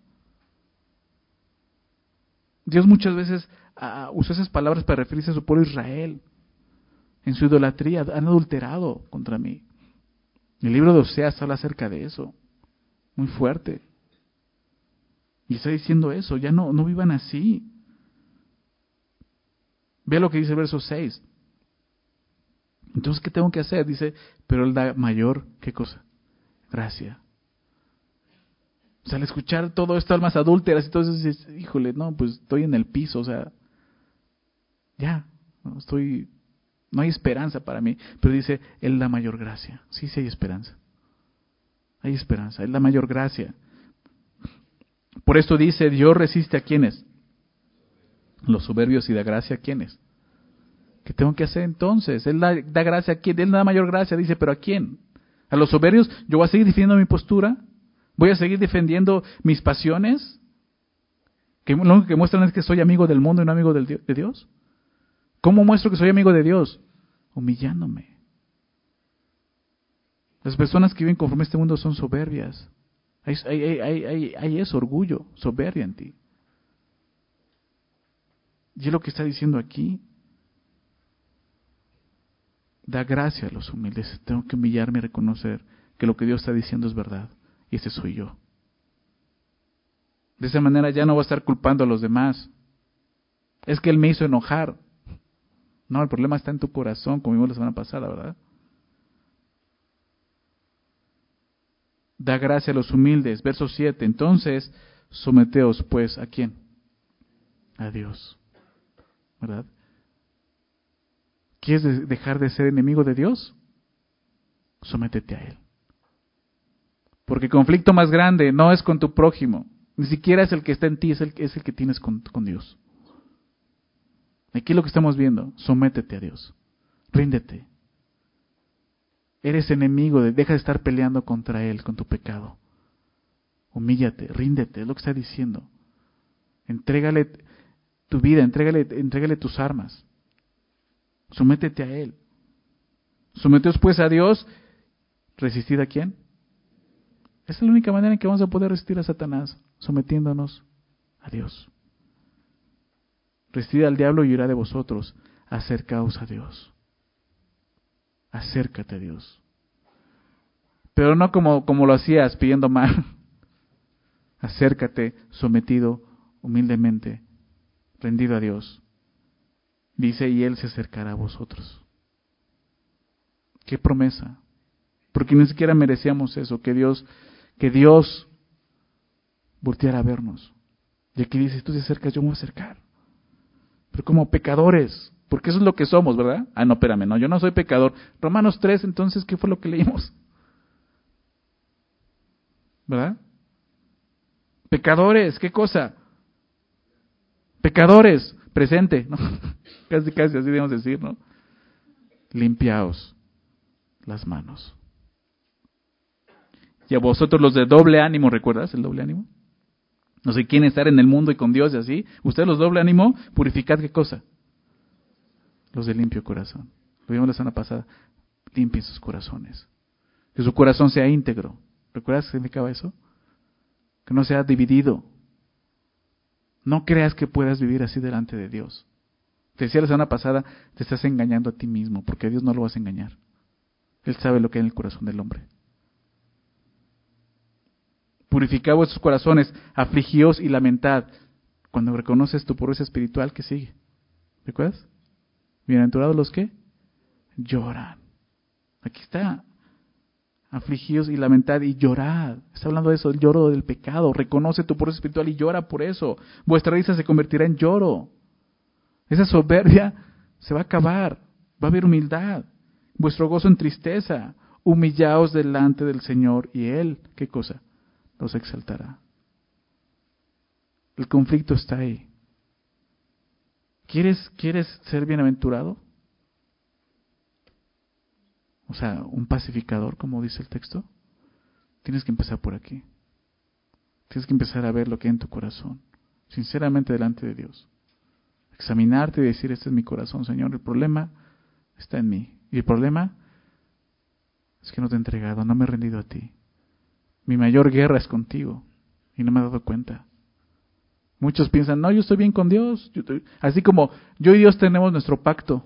Speaker 1: Dios muchas veces usó esas palabras para referirse a su pueblo Israel. En su idolatría han adulterado contra mí. El libro de Oseas habla acerca de eso. Muy fuerte. Y está diciendo eso. Ya no vivan así. Ve lo que dice el verso 6. Entonces, ¿qué tengo que hacer? Dice, pero Él da mayor, ¿qué cosa? Gracia. O sea, al escuchar todo esto, almas adúlteras y todo eso, dices, híjole, no, pues estoy en el piso, o sea, ya, no hay esperanza para mí. Pero dice, Él da mayor gracia. Sí hay esperanza. Hay esperanza, Él da mayor gracia. Por esto dice, Dios resiste a quienes. Los soberbios y da gracia a quienes. ¿Qué tengo que hacer entonces? Él da gracia a quién, Él da mayor gracia, dice, pero ¿a quién? ¿A los soberbios? ¿Yo voy a seguir defendiendo mi postura? ¿Voy a seguir defendiendo mis pasiones? ¿Que lo único que muestran es que soy amigo del mundo y no amigo de Dios? ¿Cómo muestro que soy amigo de Dios? Humillándome. Las personas que viven conforme a este mundo son soberbias. Hay eso, orgullo, soberbia en ti. Y es lo que está diciendo aquí. Da gracia a los humildes. Tengo que humillarme y reconocer que lo que Dios está diciendo es verdad. Y ese soy yo. De esa manera ya no voy a estar culpando a los demás. Es que Él me hizo enojar. No, el problema está en tu corazón, como vimos la semana pasada, ¿verdad? Da gracia a los humildes. Verso 7. Entonces, someteos pues, ¿a quién? A Dios. ¿Verdad? ¿Quieres dejar de ser enemigo de Dios? Sométete a Él. Porque el conflicto más grande no es con tu prójimo. Ni siquiera es el que está en ti, es el que tienes con Dios. Aquí es lo que estamos viendo. Sométete a Dios. Ríndete. Eres enemigo, deja de estar peleando contra Él, con tu pecado. Humíllate, ríndete, es lo que está diciendo. Entrégale tu vida, entrégale tus armas. Sométete a Él. Someteos pues a Dios. ¿Resistid a quién? Esa es la única manera en que vamos a poder resistir a Satanás, sometiéndonos a Dios. Resistid al diablo y huirá de vosotros. Acercaos a Dios. Acércate a Dios. Pero no como lo hacías, pidiendo mal. Acércate, sometido, humildemente, rendido a Dios. Dice, y Él se acercará a vosotros. ¡Qué promesa! Porque ni siquiera merecíamos eso, que Dios volteara a vernos. Y aquí dice, tú te acercas, yo me voy a acercar. Pero como pecadores, porque eso es lo que somos, ¿verdad? Ah, no, espérame, no, yo no soy pecador. Romanos 3, entonces, ¿qué fue lo que leímos? ¿Verdad? Pecadores, ¿qué cosa? Pecadores, presente, ¿no? Casi así debemos decir, ¿no? Limpiaos las manos. Y a vosotros los de doble ánimo, ¿recuerdas el doble ánimo? No sé quién estar en el mundo y con Dios y así. Ustedes los doble ánimo, purificad ¿qué cosa? Los de limpio corazón. Lo vimos la semana pasada. Limpien sus corazones. Que su corazón sea íntegro. ¿Recuerdas qué significaba eso? Que no sea dividido. No creas que puedas vivir así delante de Dios. Te decía la semana pasada, te estás engañando a ti mismo, porque a Dios no lo vas a engañar. Él sabe lo que hay en el corazón del hombre. Purificad vuestros corazones, afligíos y lamentad. Cuando reconoces tu pobreza espiritual, ¿qué sigue? ¿Recuerdas? Bienaventurados los que lloran. Aquí está. Afligíos y lamentad y llorad. Está hablando de eso, el lloro del pecado. Reconoce tu pobreza espiritual y llora por eso. Vuestra risa se convertirá en lloro. Esa soberbia se va a acabar. Va a haber humildad. Vuestro gozo en tristeza. Humillaos delante del Señor y Él, ¿qué cosa? Los exaltará. El conflicto está ahí. ¿Quieres ser bienaventurado? O sea, un pacificador, como dice el texto. Tienes que empezar por aquí. Tienes que empezar a ver lo que hay en tu corazón. Sinceramente delante de Dios. Examinarte y decir, este es mi corazón, Señor. El problema está en mí. Y el problema es que no te he entregado, no me he rendido a ti. Mi mayor guerra es contigo. Y no me he dado cuenta. Muchos piensan, no, yo estoy bien con Dios. Así como yo y Dios tenemos nuestro pacto.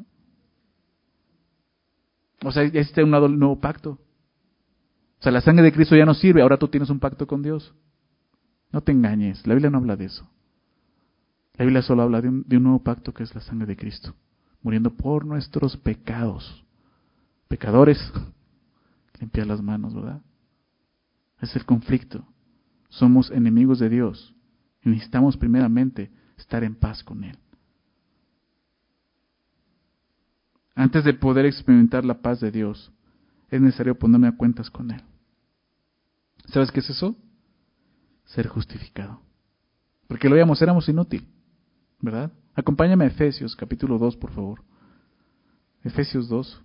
Speaker 1: O sea, ya existe un nuevo pacto. O sea, la sangre de Cristo ya no sirve, ahora tú tienes un pacto con Dios. No te engañes, la Biblia no habla de eso. La Biblia solo habla de un nuevo pacto que es la sangre de Cristo, muriendo por nuestros pecados. Pecadores, limpiar las manos, ¿verdad? Es el conflicto. Somos enemigos de Dios y necesitamos primeramente estar en paz con Él. Antes de poder experimentar la paz de Dios, es necesario ponerme a cuentas con Él. ¿Sabes qué es eso? Ser justificado. Porque lo éramos inútil, ¿verdad? Acompáñame a Efesios capítulo 2, por favor. Efesios 2.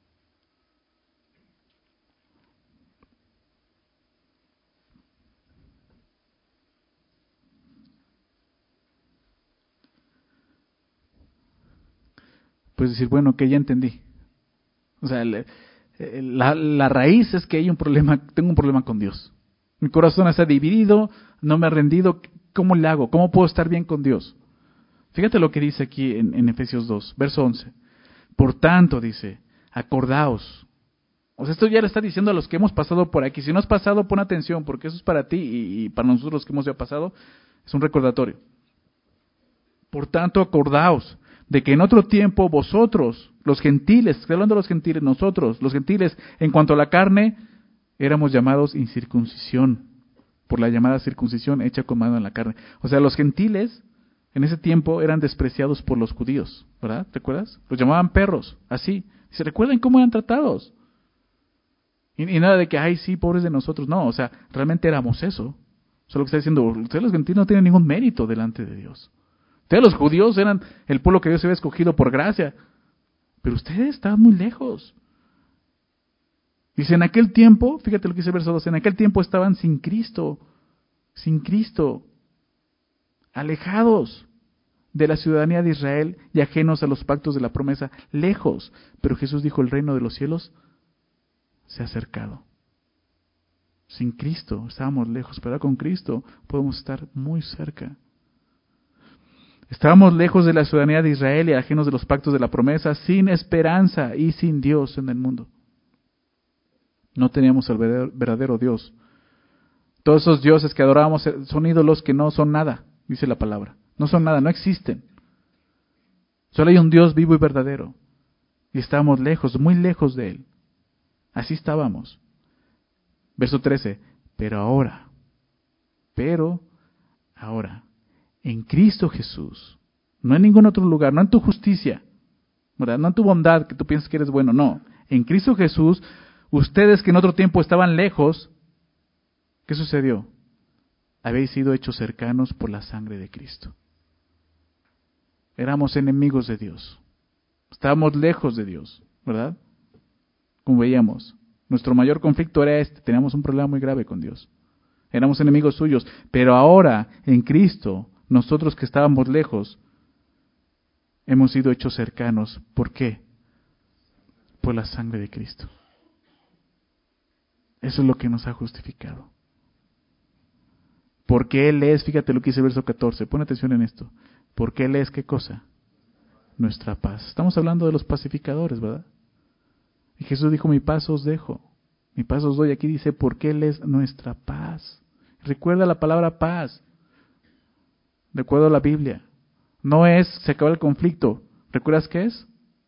Speaker 1: Puedes decir, bueno, que ya entendí. O sea, la raíz es que hay tengo un problema con Dios. Mi corazón está dividido, no me ha rendido. ¿Cómo le hago? ¿Cómo puedo estar bien con Dios? Fíjate lo que dice aquí en Efesios 2, verso 11. Por tanto, dice, acordaos. O sea, esto ya le está diciendo a los que hemos pasado por aquí. Si no has pasado, pon atención, porque eso es para ti y para nosotros los que hemos ya pasado, es un recordatorio. Por tanto, acordaos de que en otro tiempo vosotros, los gentiles, estoy hablando de los gentiles, nosotros, los gentiles, en cuanto a la carne, éramos llamados incircuncisión, por la llamada circuncisión hecha con mano en la carne. O sea, los gentiles en ese tiempo eran despreciados por los judíos, ¿verdad? ¿Te acuerdas? Los llamaban perros, así. ¿Se recuerdan cómo eran tratados? Y nada de que, ay, sí, pobres de nosotros. No, o sea, realmente éramos eso. O sea, lo que está diciendo, ustedes los gentiles no tienen ningún mérito delante de Dios. Ustedes los judíos eran el pueblo que Dios había escogido por gracia. Pero ustedes estaban muy lejos. Dice, en aquel tiempo, fíjate lo que dice el verso 12, en aquel tiempo estaban sin Cristo, alejados de la ciudadanía de Israel y ajenos a los pactos de la promesa, lejos. Pero Jesús dijo, el reino de los cielos se ha acercado. Sin Cristo estábamos lejos, pero ahora con Cristo podemos estar muy cerca. Estábamos lejos de la ciudadanía de Israel y ajenos de los pactos de la promesa, sin esperanza y sin Dios en el mundo. No teníamos el verdadero Dios. Todos esos dioses que adorábamos son ídolos que no son nada, dice la palabra. No son nada, no existen. Solo hay un Dios vivo y verdadero. Y estábamos lejos, muy lejos de Él. Así estábamos. Verso 13. Pero ahora, en Cristo Jesús, no en ningún otro lugar, no en tu justicia, ¿verdad? No en tu bondad, que tú piensas que eres bueno, no. En Cristo Jesús, ustedes que en otro tiempo estaban lejos, ¿qué sucedió? Habéis sido hechos cercanos por la sangre de Cristo. Éramos enemigos de Dios. Estábamos lejos de Dios, ¿verdad? Como veíamos, nuestro mayor conflicto era teníamos un problema muy grave con Dios. Éramos enemigos suyos, pero ahora en Cristo, nosotros que estábamos lejos, hemos sido hechos cercanos. ¿Por qué? Por la sangre de Cristo. Eso es lo que nos ha justificado. Porque Él es, fíjate lo que dice el verso 14, pon atención en esto. Porque Él es, ¿qué cosa? Nuestra paz. Estamos hablando de los pacificadores, ¿verdad? Y Jesús dijo, mi paz os dejo, mi paz os doy. Aquí dice, porque Él es nuestra paz. Recuerda la palabra paz. De acuerdo a la Biblia. No es, se acaba el conflicto. ¿Recuerdas qué es?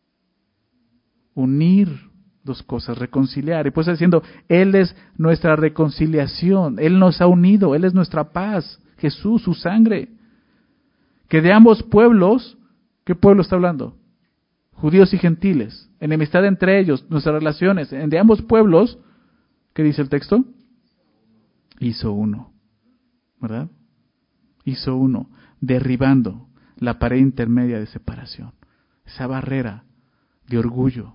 Speaker 1: Unir dos cosas, reconciliar. Y pues diciendo, Él es nuestra reconciliación. Él nos ha unido, Él es nuestra paz. Jesús, su sangre. Que de ambos pueblos, ¿qué pueblo está hablando? Judíos y gentiles. Enemistad entre ellos, nuestras relaciones. De ambos pueblos, ¿qué dice el texto? Hizo uno. ¿Verdad? Hizo uno. Derribando la pared intermedia de separación. Esa barrera de orgullo.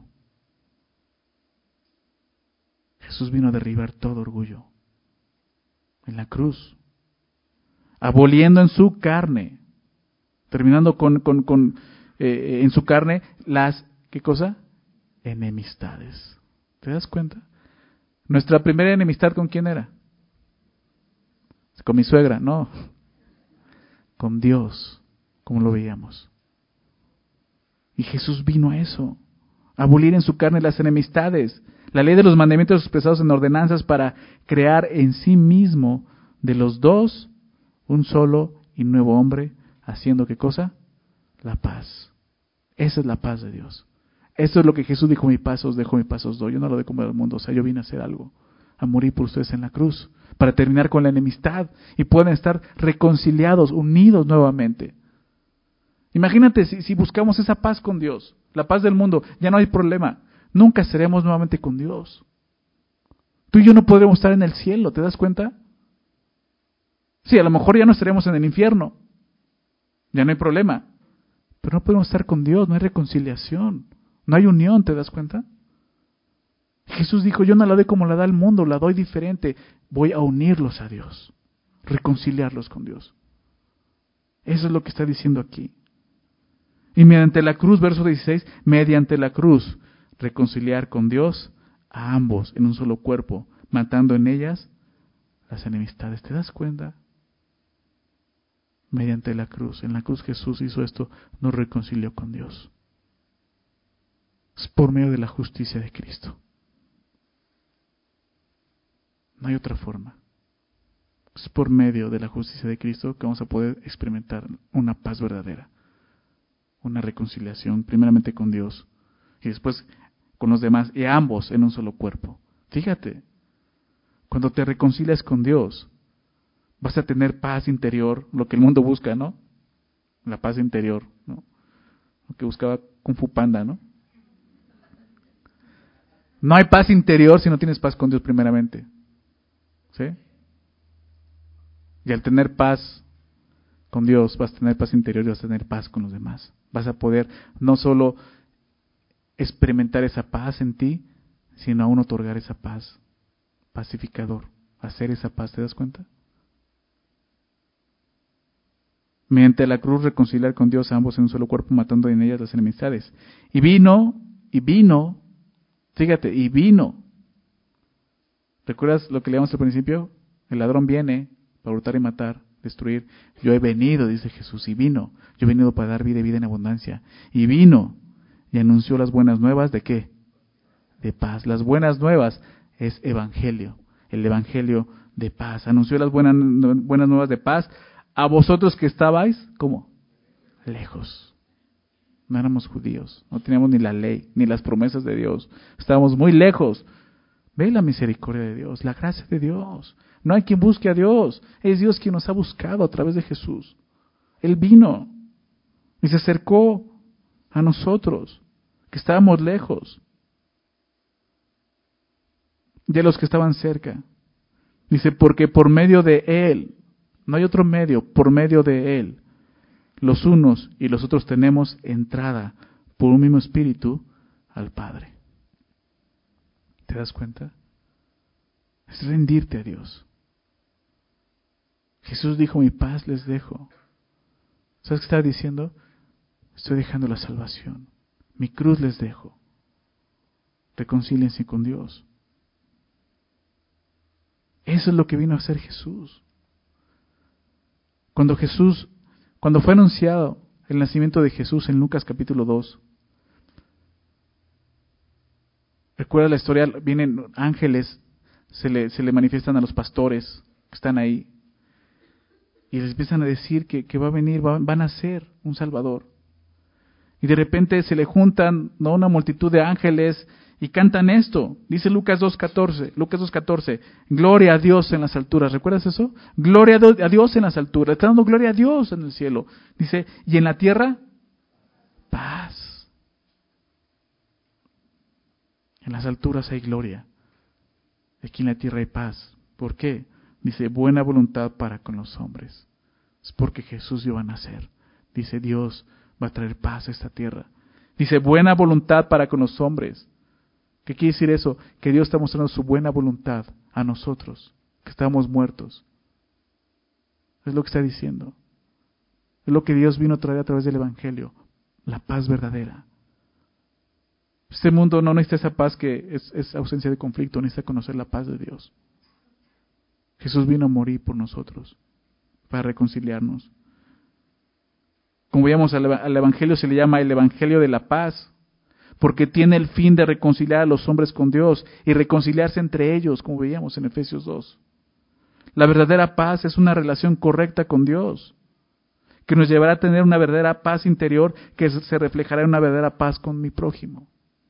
Speaker 1: Jesús vino a derribar todo orgullo. En la cruz. Aboliendo en su carne. Terminando en su carne las, ¿qué cosa? Enemistades. ¿Te das cuenta? Nuestra primera enemistad, ¿con quién era? Con mi suegra, no. Con Dios, como lo veíamos. Y Jesús vino a eso, a abolir en su carne las enemistades, la ley de los mandamientos expresados en ordenanzas para crear en sí mismo de los dos un solo y nuevo hombre, haciendo ¿qué cosa? La paz. Esa es la paz de Dios. Eso es lo que Jesús dijo, mi paz os dejo, mi paz os doy. Yo no lo doy como el mundo, o sea, yo vine a hacer algo, a morir por ustedes en la cruz, para terminar con la enemistad y puedan estar reconciliados, unidos nuevamente. Imagínate si buscamos esa paz con Dios, la paz del mundo, ya no hay problema, nunca seremos nuevamente con Dios. Tú y yo no podremos estar en el cielo, ¿te das cuenta? Sí, a lo mejor ya no estaremos en el infierno, ya no hay problema, pero no podemos estar con Dios, no hay reconciliación, No hay unión, ¿te das cuenta? Jesús dijo, yo no la doy como la da el mundo, la doy diferente. Voy a unirlos a Dios, reconciliarlos con Dios. Eso es lo que está diciendo aquí. Y mediante la cruz, verso 16, mediante la cruz, reconciliar con Dios a ambos en un solo cuerpo, matando en ellas las enemistades. ¿Te das cuenta? Mediante la cruz. En la cruz Jesús hizo esto, nos reconcilió con Dios. Es por medio de la justicia de Cristo. No hay otra forma. Es por medio de la justicia de Cristo que vamos a poder experimentar una paz verdadera. Una reconciliación, primeramente con Dios y después con los demás, y ambos en un solo cuerpo. Fíjate, cuando te reconcilias con Dios, vas a tener paz interior, lo que el mundo busca, ¿no? La paz interior, ¿no? Lo que buscaba Kung Fu Panda, ¿no? No hay paz interior si no tienes paz con Dios primeramente. ¿Sí? Y al tener paz con Dios, vas a tener paz interior y vas a tener paz con los demás. Vas a poder no solo experimentar esa paz en ti, sino aún otorgar esa paz, pacificador, hacer esa paz, ¿te das cuenta? Mediante la cruz reconciliar con Dios a ambos en un solo cuerpo, matando en ellas las enemistades. Y vino, fíjate, y vino. ¿Recuerdas lo que leíamos al principio? El ladrón viene para hurtar y matar, destruir. Yo he venido, dice Jesús, y vino. Yo he venido para dar vida y vida en abundancia. Y vino y anunció las buenas nuevas ¿de qué? De paz. Las buenas nuevas es evangelio, el evangelio de paz. Anunció las buenas nuevas de paz a vosotros que estabais, ¿cómo? Lejos. No éramos judíos, no teníamos ni la ley, ni las promesas de Dios. Estábamos muy lejos. Ve la misericordia de Dios, la gracia de Dios. No hay quien busque a Dios. Es Dios quien nos ha buscado a través de Jesús. Él vino y se acercó a nosotros, que estábamos lejos, de los que estaban cerca. Dice, porque por medio de Él, no hay otro medio, por medio de Él, los unos y los otros tenemos entrada por un mismo espíritu al Padre. ¿Te das cuenta? Es rendirte a Dios. Jesús dijo, mi paz les dejo. ¿Sabes qué está diciendo? Estoy dejando la salvación. Mi cruz les dejo. Reconcíliense con Dios. Eso es lo que vino a hacer Jesús. Cuando fue anunciado el nacimiento de Jesús en Lucas capítulo 2, recuerda la historia, vienen ángeles, se le manifiestan a los pastores que están ahí, y les empiezan a decir que va a venir, va a nacer un Salvador. Y de repente se le juntan, ¿no?, una multitud de ángeles y cantan esto. Dice Lucas 2.14, gloria a Dios en las alturas. ¿Recuerdas eso? Gloria a Dios en las alturas. Está dando gloria a Dios en el cielo. Dice, y en la tierra, paz. En las alturas hay gloria. Aquí en la tierra hay paz. ¿Por qué? Dice, buena voluntad para con los hombres. Es porque Jesús iba a nacer. Dice, Dios va a traer paz a esta tierra. Dice, buena voluntad para con los hombres. ¿Qué quiere decir eso? Que Dios está mostrando su buena voluntad a nosotros, que estábamos muertos. Es lo que está diciendo. Es lo que Dios vino a traer a través del Evangelio. La paz verdadera. Este mundo no necesita esa paz que es ausencia de conflicto, necesita conocer la paz de Dios. Jesús vino a morir por nosotros, para reconciliarnos. Como veíamos, al Evangelio se le llama el Evangelio de la paz, porque tiene el fin de reconciliar a los hombres con Dios y reconciliarse entre ellos, como veíamos en Efesios 2. La verdadera paz es una relación correcta con Dios, que nos llevará a tener una verdadera paz interior que se reflejará en una verdadera paz con mi prójimo.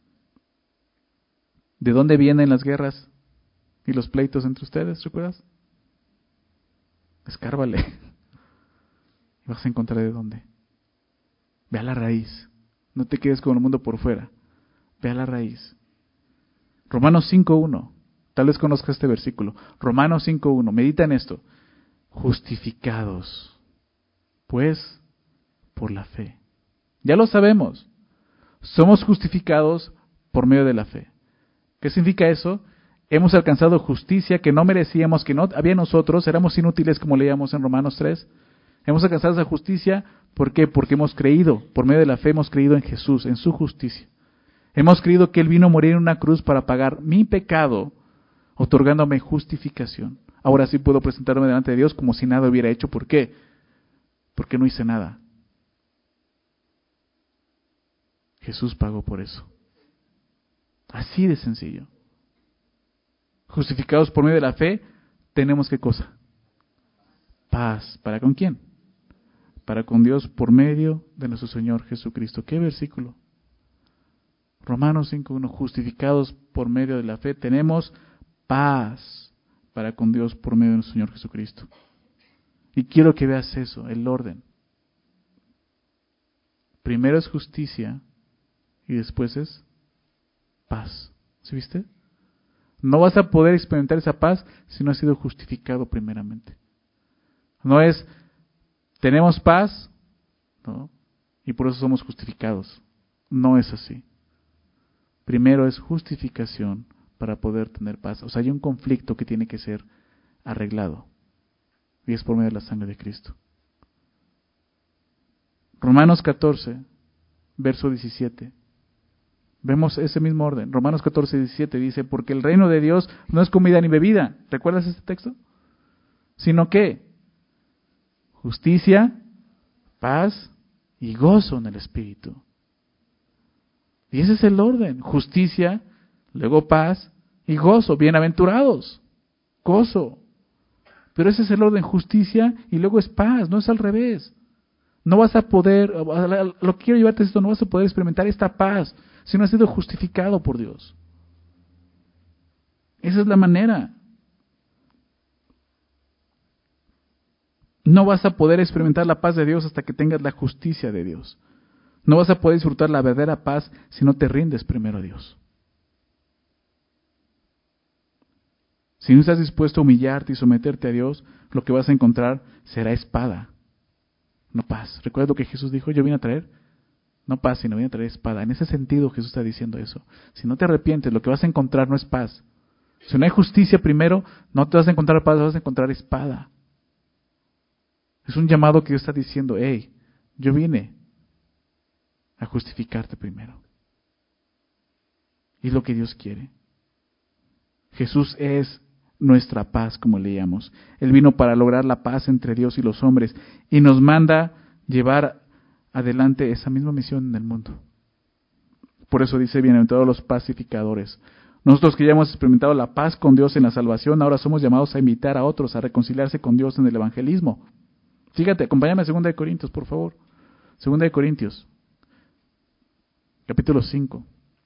Speaker 1: ¿De dónde vienen las guerras y los pleitos entre ustedes? ¿Recuerdas? Escárbale. Y vas a encontrar de dónde. Ve a la raíz. No te quedes con el mundo por fuera. Ve a la raíz. Romanos 5.1. Tal vez conozcas este versículo. Romanos 5.1. Medita en esto. Justificados, pues, por la fe. Ya lo sabemos. somos justificados por medio de la fe. ¿Qué significa eso? Hemos alcanzado justicia que no merecíamos, que no había en nosotros, éramos inútiles como leíamos en Romanos 3. Hemos alcanzado esa justicia, ¿por qué? Porque hemos creído, por medio de la fe hemos creído en Jesús, en su justicia. Hemos creído que Él vino a morir en una cruz para pagar mi pecado, otorgándome justificación. Ahora sí puedo presentarme delante de Dios como si nada hubiera hecho. ¿Por qué? Porque no hice nada. Jesús pagó por eso. Así de sencillo. Justificados por medio de la fe, tenemos ¿qué cosa? Paz. ¿Para con quién? Para con Dios por medio de nuestro Señor Jesucristo. ¿Qué versículo? Romanos 5:1. Justificados por medio de la fe, tenemos paz para con Dios por medio de nuestro Señor Jesucristo. Y quiero que veas eso, el orden. Primero es justicia y después es paz. ¿Sí viste? No vas a poder experimentar esa paz si no has sido justificado primeramente. No es, tenemos paz, ¿no? Y por eso somos justificados. No es así. Primero es justificación para poder tener paz. O sea, hay un conflicto que tiene que ser arreglado. Y es por medio de la sangre de Cristo. Romanos 14, verso 17. Vemos ese mismo orden. Romanos 14, 17 dice, porque el reino de Dios no es comida ni bebida. ¿Recuerdas este texto? Sino que justicia, paz y gozo en el Espíritu. Y ese es el orden. Justicia, luego paz y gozo. Bienaventurados. Gozo. Pero ese es el orden. Justicia y luego es paz. No es al revés. No vas a poder, lo que quiero llevarte es esto, no vas a poder experimentar esta paz si no has sido justificado por Dios. Esa es la manera. No vas a poder experimentar la paz de Dios hasta que tengas la justicia de Dios. No vas a poder disfrutar la verdadera paz si no te rindes primero a Dios. Si no estás dispuesto a humillarte y someterte a Dios, lo que vas a encontrar será espada, no paz. ¿Recuerdas lo que Jesús dijo? Yo vine a traer, no paz, sino vine a traer espada. En ese sentido Jesús está diciendo eso. Si no te arrepientes, lo que vas a encontrar no es paz. Si no hay justicia primero, no te vas a encontrar paz, vas a encontrar espada. Es un llamado que Dios está diciendo, hey, yo vine a justificarte primero. Y es lo que Dios quiere. Jesús es nuestra paz, como leíamos. Él vino para lograr la paz entre Dios y los hombres y nos manda llevar adelante esa misma misión en el mundo. Por eso dice, bienaventurados los pacificadores. Nosotros que ya hemos experimentado la paz con Dios en la salvación, ahora somos llamados a invitar a otros a reconciliarse con Dios en el evangelismo. Fíjate, acompáñame a 2 Corintios, por favor. 2 Corintios, capítulo 5.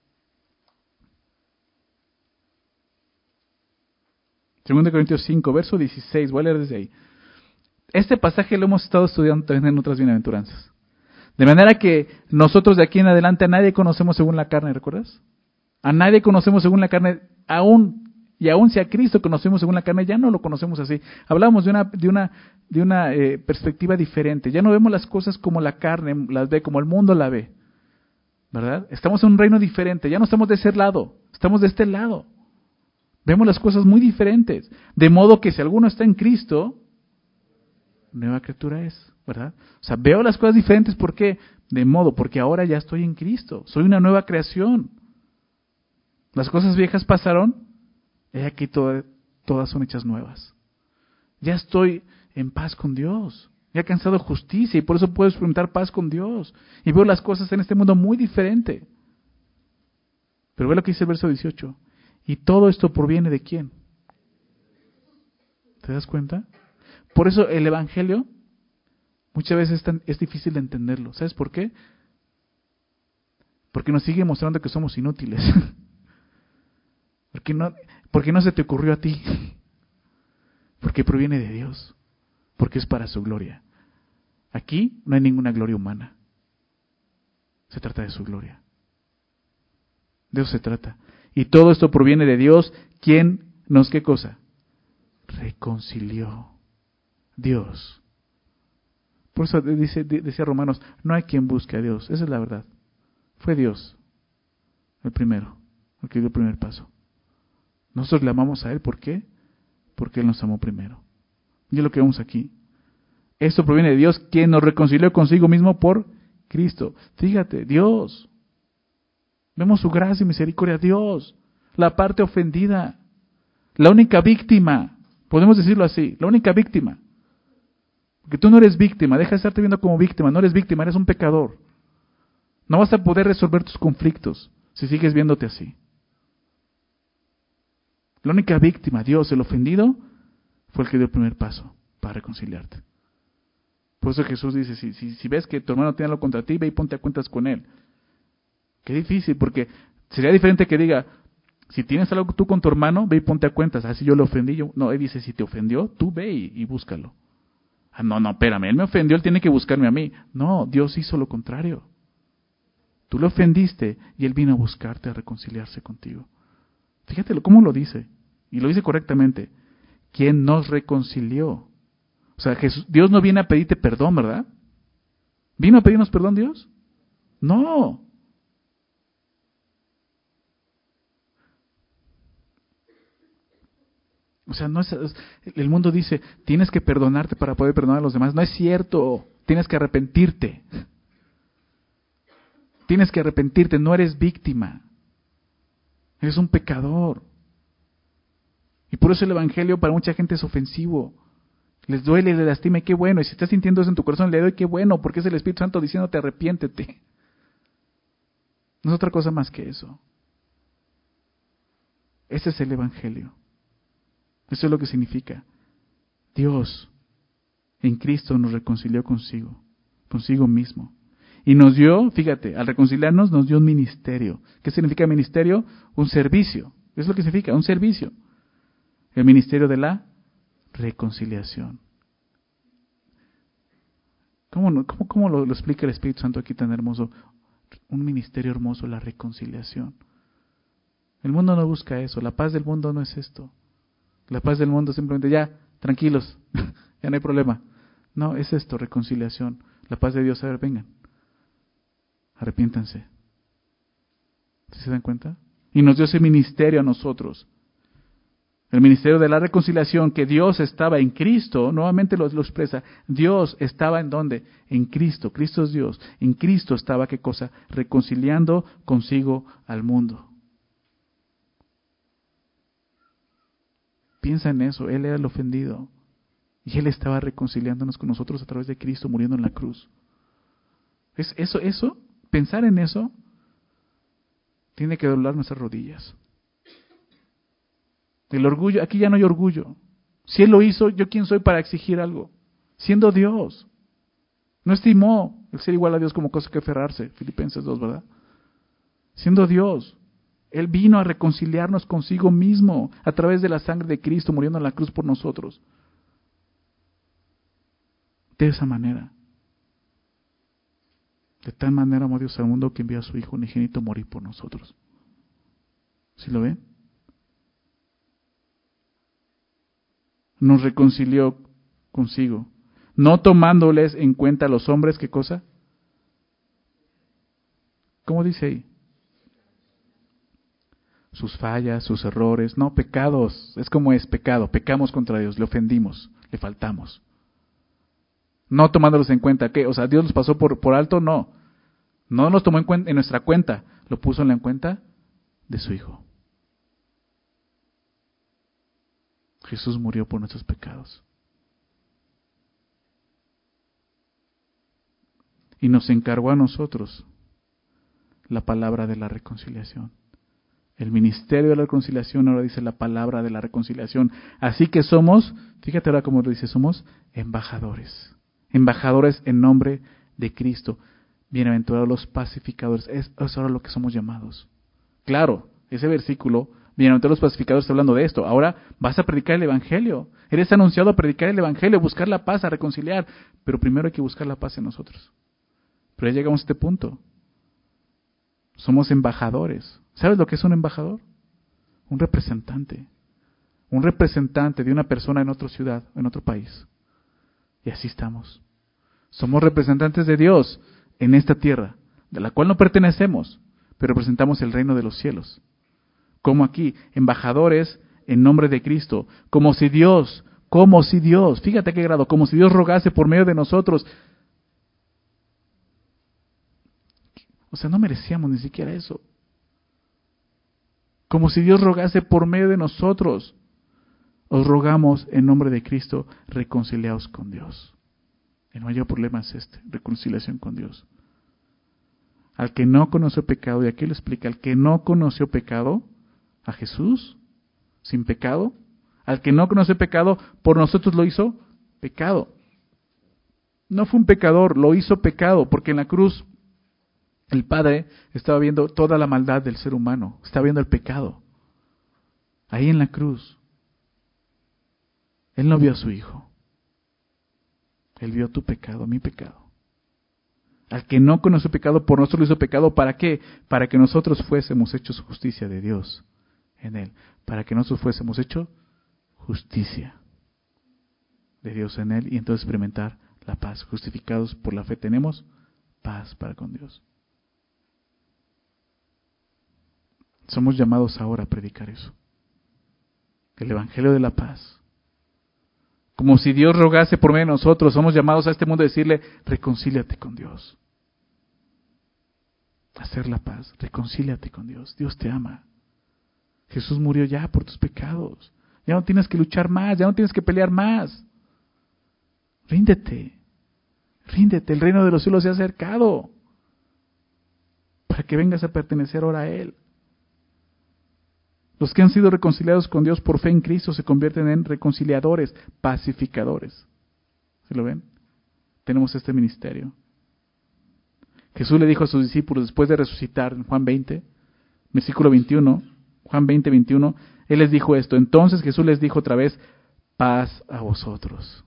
Speaker 1: 2 Corintios 5, verso 16, voy a leer desde ahí. Este pasaje lo hemos estado estudiando también en otras bienaventuranzas. De manera que nosotros de aquí en adelante a nadie conocemos según la carne, ¿recuerdas? A nadie conocemos según la carne, aún si a Cristo conocemos según la carne, ya no lo conocemos así. Hablamos de una perspectiva diferente. Ya no vemos las cosas como la carne las ve, como el mundo la ve. ¿Verdad? Estamos en un reino diferente, ya no estamos de ese lado, estamos de este lado. Vemos las cosas muy diferentes. De modo que si alguno está en Cristo, nueva criatura es, ¿verdad? O sea, veo las cosas diferentes, ¿por qué? Porque ahora ya estoy en Cristo, soy una nueva creación. Las cosas viejas pasaron, he aquí todas son hechas nuevas. Ya estoy en paz con Dios, ya he alcanzado justicia y por eso puedo experimentar paz con Dios. Y veo las cosas en este mundo muy diferente. Pero ve lo que dice el verso 18. Y todo esto proviene de ¿quién? ¿Te das cuenta? Por eso el Evangelio muchas veces es difícil de entenderlo. ¿Sabes por qué? Porque nos sigue mostrando que somos inútiles. Porque no se te ocurrió a ti. Porque proviene de Dios. Porque es para su gloria. Aquí no hay ninguna gloria humana. Se trata de su gloria. De eso se trata. Y todo esto proviene de Dios, quien nos, ¿qué cosa? Reconcilió. Dios. Por eso decía Romanos, no hay quien busque a Dios. Esa es la verdad. Fue Dios el primero, el que dio el primer paso. Nosotros le amamos a Él, ¿por qué? Porque Él nos amó primero. Y es lo que vemos aquí. Esto proviene de Dios, quien nos reconcilió consigo mismo por Cristo. Fíjate, Dios. Vemos su gracia y misericordia, Dios. La parte ofendida. La única víctima. Podemos decirlo así, la única víctima. Porque tú no eres víctima, deja de estarte viendo como víctima, no eres víctima, eres un pecador. No vas a poder resolver tus conflictos si sigues viéndote así. La única víctima, Dios, el ofendido, fue el que dio el primer paso para reconciliarte. Por eso Jesús dice, si ves que tu hermano tiene algo contra ti, ve y ponte a cuentas con él. Qué difícil, porque sería diferente que diga, si tienes algo tú con tu hermano, ve y ponte a cuentas. Si yo le ofendí, no, él dice, si te ofendió, tú ve y búscalo. No, espérame, él me ofendió, él tiene que buscarme a mí. No, Dios hizo lo contrario. Tú le ofendiste y él vino a buscarte, a reconciliarse contigo. Fíjate cómo lo dice, y lo dice correctamente. ¿Quién nos reconcilió? O sea, Dios no viene a pedirte perdón, ¿verdad? ¿Vino a pedirnos perdón Dios? No. O sea, el mundo dice, tienes que perdonarte para poder perdonar a los demás. No es cierto, tienes que arrepentirte. Tienes que arrepentirte, no eres víctima. Eres un pecador. Y por eso el Evangelio para mucha gente es ofensivo. Les duele, les lastima, y qué bueno. Y si estás sintiendo eso en tu corazón, le doy qué bueno, porque es el Espíritu Santo diciéndote arrepiéntete. No es otra cosa más que eso. Ese es el Evangelio. Eso es lo que significa. Dios en Cristo nos reconcilió consigo mismo. Y nos dio, fíjate, al reconciliarnos nos dio un ministerio. ¿Qué significa ministerio? Un servicio. Es lo que significa, un servicio. El ministerio de la reconciliación. ¿Cómo lo explica el Espíritu Santo aquí tan hermoso? Un ministerio hermoso, la reconciliación. El mundo no busca eso, la paz del mundo no es esto. La paz del mundo simplemente, ya, tranquilos, ya no hay problema. No, es esto, reconciliación. La paz de Dios, a ver, vengan. Arrepiéntanse. ¿Sí se dan cuenta? Y nos dio ese ministerio a nosotros. El ministerio de la reconciliación, que Dios estaba en Cristo, nuevamente lo expresa, Dios estaba ¿en dónde? En Cristo, Cristo es Dios. En Cristo estaba, ¿qué cosa? Reconciliando consigo al mundo. Piensa en eso, Él era el ofendido. Y Él estaba reconciliándonos con nosotros a través de Cristo muriendo en la cruz. Eso, pensar en eso, tiene que doblar nuestras rodillas. El orgullo, aquí ya no hay orgullo. Si Él lo hizo, ¿yo quién soy para exigir algo? Siendo Dios. No estimó el ser igual a Dios como cosa que aferrarse. Filipenses 2, ¿verdad? Siendo Dios. Él vino a reconciliarnos consigo mismo a través de la sangre de Cristo muriendo en la cruz por nosotros. De esa manera. De tal manera amó Dios al mundo que envió a su Hijo unigénito a morir por nosotros. ¿Sí lo ven? Nos reconcilió consigo, no tomándoles en cuenta a los hombres, ¿qué cosa? ¿Cómo dice ahí? Sus fallas, sus errores, no, pecados, es como es pecado, pecamos contra Dios, le ofendimos, le faltamos. No tomándolos en cuenta, ¿qué? O sea, Dios los pasó por alto, no nos tomó en nuestra cuenta, lo puso en la cuenta de su Hijo. Jesús murió por nuestros pecados. Y nos encargó a nosotros la palabra de la reconciliación. El ministerio de la reconciliación ahora dice la palabra de la reconciliación. Así que somos, fíjate ahora cómo lo dice, somos embajadores. Embajadores en nombre de Cristo. Bienaventurados los pacificadores. Es ahora lo que somos llamados. Claro, ese versículo, bienaventurados los pacificadores, está hablando de esto. Ahora vas a predicar el Evangelio. Eres anunciado a predicar el Evangelio, a buscar la paz, a reconciliar. Pero primero hay que buscar la paz en nosotros. Pero ya llegamos a este punto. Somos embajadores. ¿Sabes lo que es un embajador? Un representante. Un representante de una persona en otra ciudad, en otro país. Y así estamos. Somos representantes de Dios en esta tierra, de la cual no pertenecemos, pero representamos el reino de los cielos. Como aquí, embajadores en nombre de Cristo, como si Dios, fíjate qué grado, como si Dios rogase por medio de nosotros. O sea, no merecíamos ni siquiera eso. Como si Dios rogase por medio de nosotros. Os rogamos en nombre de Cristo, reconciliaos con Dios. El mayor problema es reconciliación con Dios. Al que no conoció pecado, y aquí lo explica, al que no conoció pecado, a Jesús, sin pecado, al que no conoció pecado, por nosotros lo hizo pecado. No fue un pecador, lo hizo pecado, porque en la cruz el Padre estaba viendo toda la maldad del ser humano, estaba viendo el pecado. Ahí en la cruz, Él no vio a su Hijo. Él vio tu pecado, mi pecado. Al que no conoció pecado, por nosotros lo hizo pecado. ¿Para qué? Para que nosotros fuésemos hechos justicia de Dios en Él. Para que nosotros fuésemos hechos justicia de Dios en Él y entonces experimentar la paz. Justificados por la fe tenemos paz para con Dios. Somos llamados ahora a predicar eso. El Evangelio de la paz. Como si Dios rogase por medio de nosotros, somos llamados a este mundo a decirle, reconcíliate con Dios. Hacer la paz, reconcíliate con Dios. Dios te ama. Jesús murió ya por tus pecados. Ya no tienes que luchar más, ya no tienes que pelear más. Ríndete, el reino de los cielos se ha acercado. Para que vengas a pertenecer ahora a Él. Los que han sido reconciliados con Dios por fe en Cristo se convierten en reconciliadores, pacificadores. ¿Se lo ven? Tenemos este ministerio. Jesús le dijo a sus discípulos después de resucitar en Juan 20, versículo 21, Juan 20, 21, Él les dijo esto. Entonces Jesús les dijo otra vez, paz a vosotros.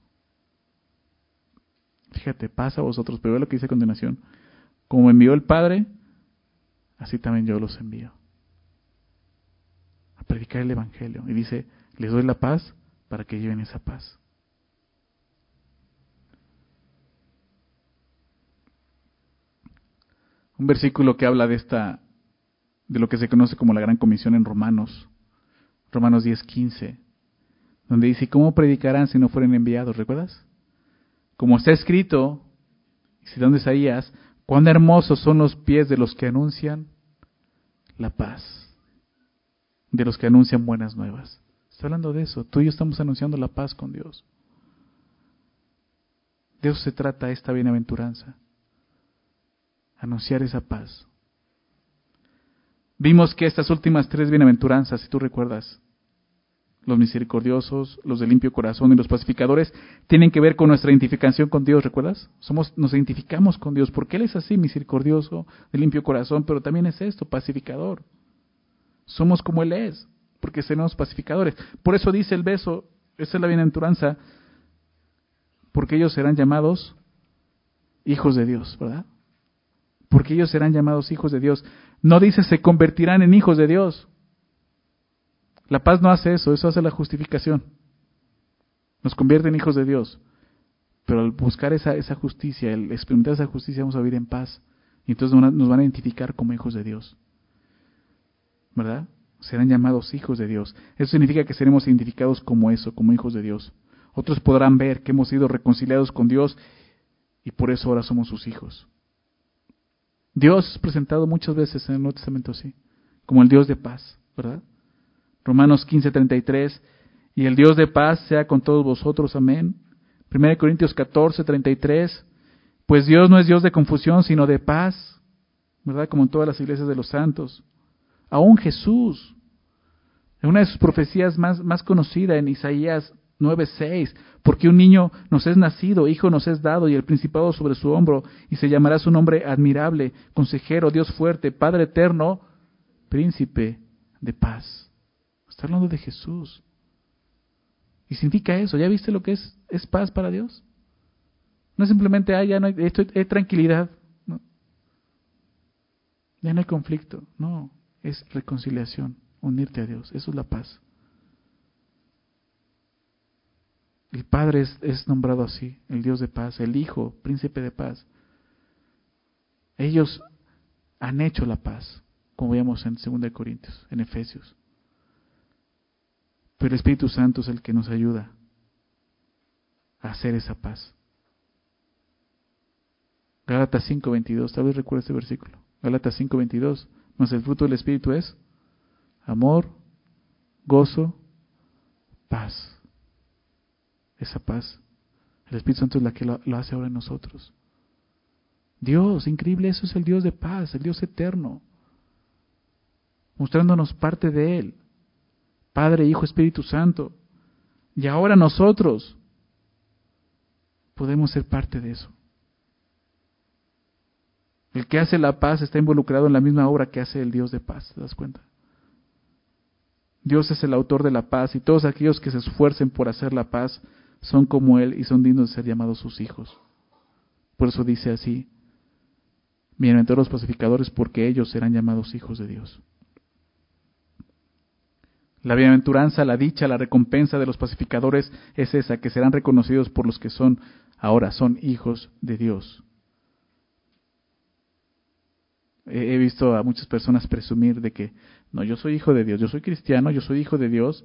Speaker 1: Fíjate, paz a vosotros, pero ve lo que dice a continuación. Como me envió el Padre, así también yo los envío. A predicar el Evangelio. Y dice, les doy la paz para que lleven esa paz. Un versículo que habla de lo que se conoce como la Gran Comisión en Romanos 10:15, donde dice, ¿cómo predicarán si no fueren enviados? ¿Recuerdas? Como está escrito, citando Isaías, cuán hermosos son los pies de los que anuncian la paz, de los que anuncian buenas nuevas. Está hablando de eso. Tú y yo estamos anunciando la paz con Dios. De eso se trata esta bienaventuranza. Anunciar esa paz. Vimos que estas últimas 3 bienaventuranzas, si tú recuerdas, los misericordiosos, los de limpio corazón y los pacificadores, tienen que ver con nuestra identificación con Dios, ¿recuerdas? Nos identificamos con Dios porque Él es así, misericordioso, de limpio corazón, pero también es esto, pacificador. Somos como Él es, porque seremos pacificadores. Por eso dice el verso, esa es la bienaventuranza, porque ellos serán llamados hijos de Dios, ¿verdad? Porque ellos serán llamados hijos de Dios. No dice se convertirán en hijos de Dios. La paz no hace eso hace la justificación. Nos convierte en hijos de Dios. Pero al buscar esa justicia, el experimentar esa justicia, vamos a vivir en paz. Y entonces nos van a identificar como hijos de Dios. ¿Verdad? Serán llamados hijos de Dios. Eso significa que seremos identificados como eso, como hijos de Dios. Otros podrán ver que hemos sido reconciliados con Dios y por eso ahora somos sus hijos. Dios es presentado muchas veces en el Nuevo Testamento así, como el Dios de paz, ¿verdad? Romanos 15:33, y el Dios de paz sea con todos vosotros, amén. 1 Corintios 14:33, pues Dios no es Dios de confusión, sino de paz, ¿verdad? Como en todas las iglesias de los santos. Aún Jesús, en una de sus profecías más conocida en Isaías 9:6, porque un niño nos es nacido, hijo nos es dado, y el principado sobre su hombro, y se llamará su nombre admirable, consejero, Dios fuerte, Padre eterno, príncipe de paz. Está hablando de Jesús. Y significa eso. ¿Ya viste lo que es paz para Dios? No es simplemente, ya no hay tranquilidad. No. Ya no hay conflicto. No, es reconciliación, unirte a Dios. Eso es la paz. El Padre es nombrado así, el Dios de paz, el Hijo, príncipe de paz. Ellos han hecho la paz, como veíamos en 2 Corintios, en Efesios. Pero el Espíritu Santo es el que nos ayuda a hacer esa paz. Gálatas 5:22, tal vez recuerda este versículo. Gálatas 5:22, mas el fruto del Espíritu es amor, gozo, paz. Esa paz, el Espíritu Santo es la que lo hace ahora en nosotros. Dios, increíble, eso es el Dios de paz, el Dios eterno, mostrándonos parte de Él. Padre, Hijo, Espíritu Santo. Y ahora nosotros podemos ser parte de eso. El que hace la paz está involucrado en la misma obra que hace el Dios de paz, ¿te das cuenta? Dios es el autor de la paz y todos aquellos que se esfuercen por hacer la paz son como Él y son dignos de ser llamados sus hijos. Por eso dice así: bienaventurados los pacificadores, porque ellos serán llamados hijos de Dios. La bienaventuranza, la dicha, la recompensa de los pacificadores es esa, que serán reconocidos por los que ahora son hijos de Dios. He visto a muchas personas presumir de que, no, yo soy hijo de Dios, yo soy cristiano, yo soy hijo de Dios,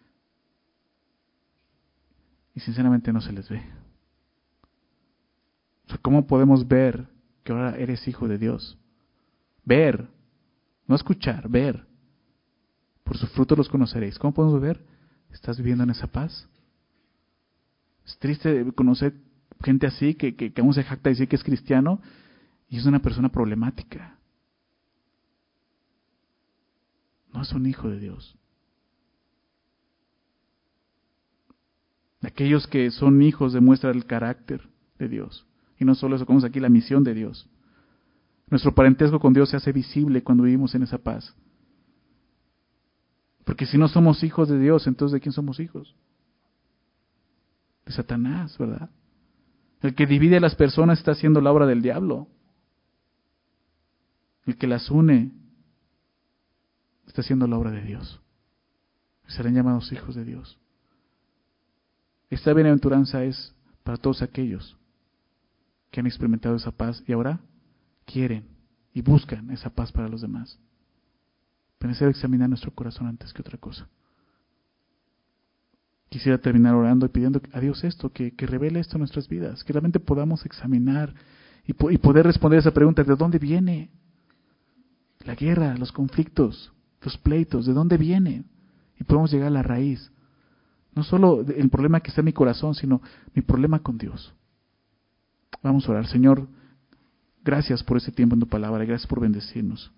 Speaker 1: y sinceramente no se les ve. O sea, ¿cómo podemos ver que ahora eres hijo de Dios? Ver, no escuchar, ver. Por sus frutos los conoceréis. ¿Cómo podemos ver? ¿Estás viviendo en esa paz? Es triste conocer gente así que aún se jacta de decir que es cristiano y es una persona problemática. No es un hijo de Dios. Aquellos que son hijos demuestran el carácter de Dios. Y no solo eso, como aquí la misión de Dios. Nuestro parentesco con Dios se hace visible cuando vivimos en esa paz. Porque si no somos hijos de Dios, entonces ¿de quién somos hijos? De Satanás, ¿verdad? El que divide a las personas está haciendo la obra del diablo. El que las une está haciendo la obra de Dios. Serán llamados hijos de Dios. Esta bienaventuranza es para todos aquellos que han experimentado esa paz y ahora quieren y buscan esa paz para los demás. Pero es necesario examinar nuestro corazón antes que otra cosa. Quisiera terminar orando y pidiendo a Dios esto, que revele esto en nuestras vidas, que realmente podamos examinar y poder responder a esa pregunta: ¿de dónde viene la guerra, los conflictos, los pleitos? ¿De dónde viene? Y podemos llegar a la raíz. No solo el problema que está en mi corazón, sino mi problema con Dios. Vamos a orar. Señor, gracias por este tiempo en tu palabra, gracias por bendecirnos.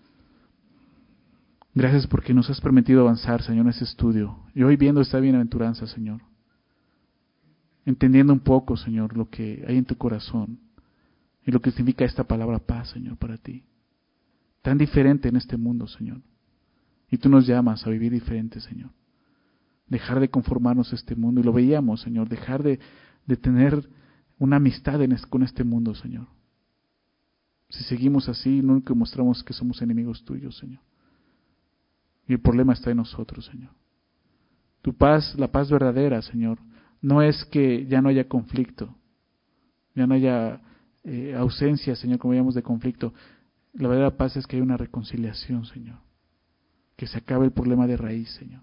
Speaker 1: Gracias porque nos has permitido avanzar, Señor, en este estudio. Y hoy viendo esta bienaventuranza, Señor, entendiendo un poco, Señor, lo que hay en tu corazón y lo que significa esta palabra paz, Señor, para ti. Tan diferente en este mundo, Señor. Y tú nos llamas a vivir diferente, Señor. Dejar de conformarnos a este mundo. Y lo veíamos, Señor, dejar de tener una amistad con este mundo, Señor. Si seguimos así, nunca mostramos que somos enemigos tuyos, Señor. Y el problema está en nosotros, Señor. Tu paz, la paz verdadera, Señor, no es que ya no haya conflicto, ya no haya ausencia, Señor, como veíamos, de conflicto. La verdadera paz es que hay una reconciliación, Señor. Que se acabe el problema de raíz, Señor.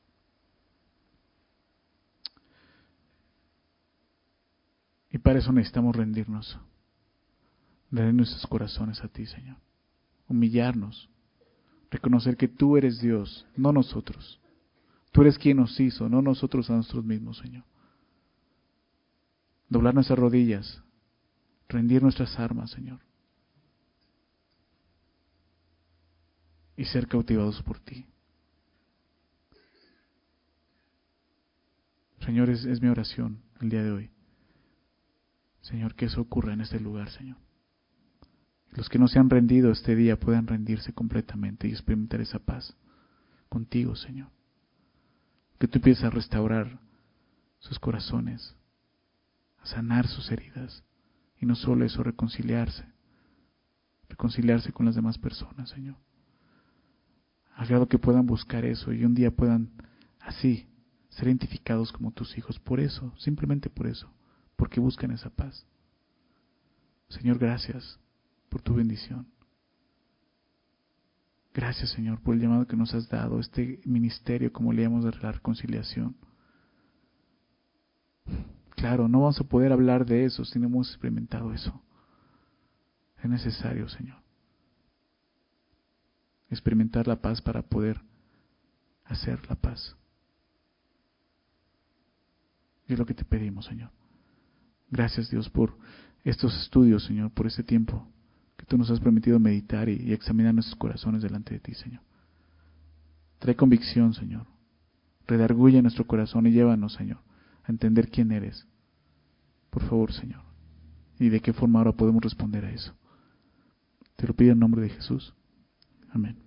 Speaker 1: Y para eso necesitamos rendir nuestros corazones a ti, Señor. Humillarnos. Reconocer que tú eres Dios, no nosotros. Tú eres quien nos hizo, no nosotros a nosotros mismos, Señor. Doblar nuestras rodillas, rendir nuestras armas, Señor. Y ser cautivados por ti. Señor, es mi oración el día de hoy. Señor, que eso ocurra en este lugar, Señor. Los que no se han rendido este día puedan rendirse completamente y experimentar esa paz contigo, Señor. Que tú empieces a restaurar sus corazones, a sanar sus heridas. Y no solo eso, reconciliarse con las demás personas, Señor. Al grado que puedan buscar eso y un día puedan así ser identificados como tus hijos. Por eso, simplemente por eso, porque buscan esa paz. Señor, gracias por tu bendición. Gracias, Señor, por el llamado que nos has dado, este ministerio, como le llamamos, de la reconciliación. Claro, no vamos a poder hablar de eso si no hemos experimentado eso. Es necesario, Señor, experimentar la paz para poder hacer la paz. Y es lo que te pedimos, Señor. Gracias, Dios, por estos estudios, Señor, por este tiempo que tú nos has permitido meditar y examinar nuestros corazones delante de ti, Señor. Trae convicción, Señor. Redarguye nuestro corazón y llévanos, Señor, a entender quién eres. Por favor, Señor. Y de qué forma ahora podemos responder a eso. Te lo pido en nombre de Jesús. Amén.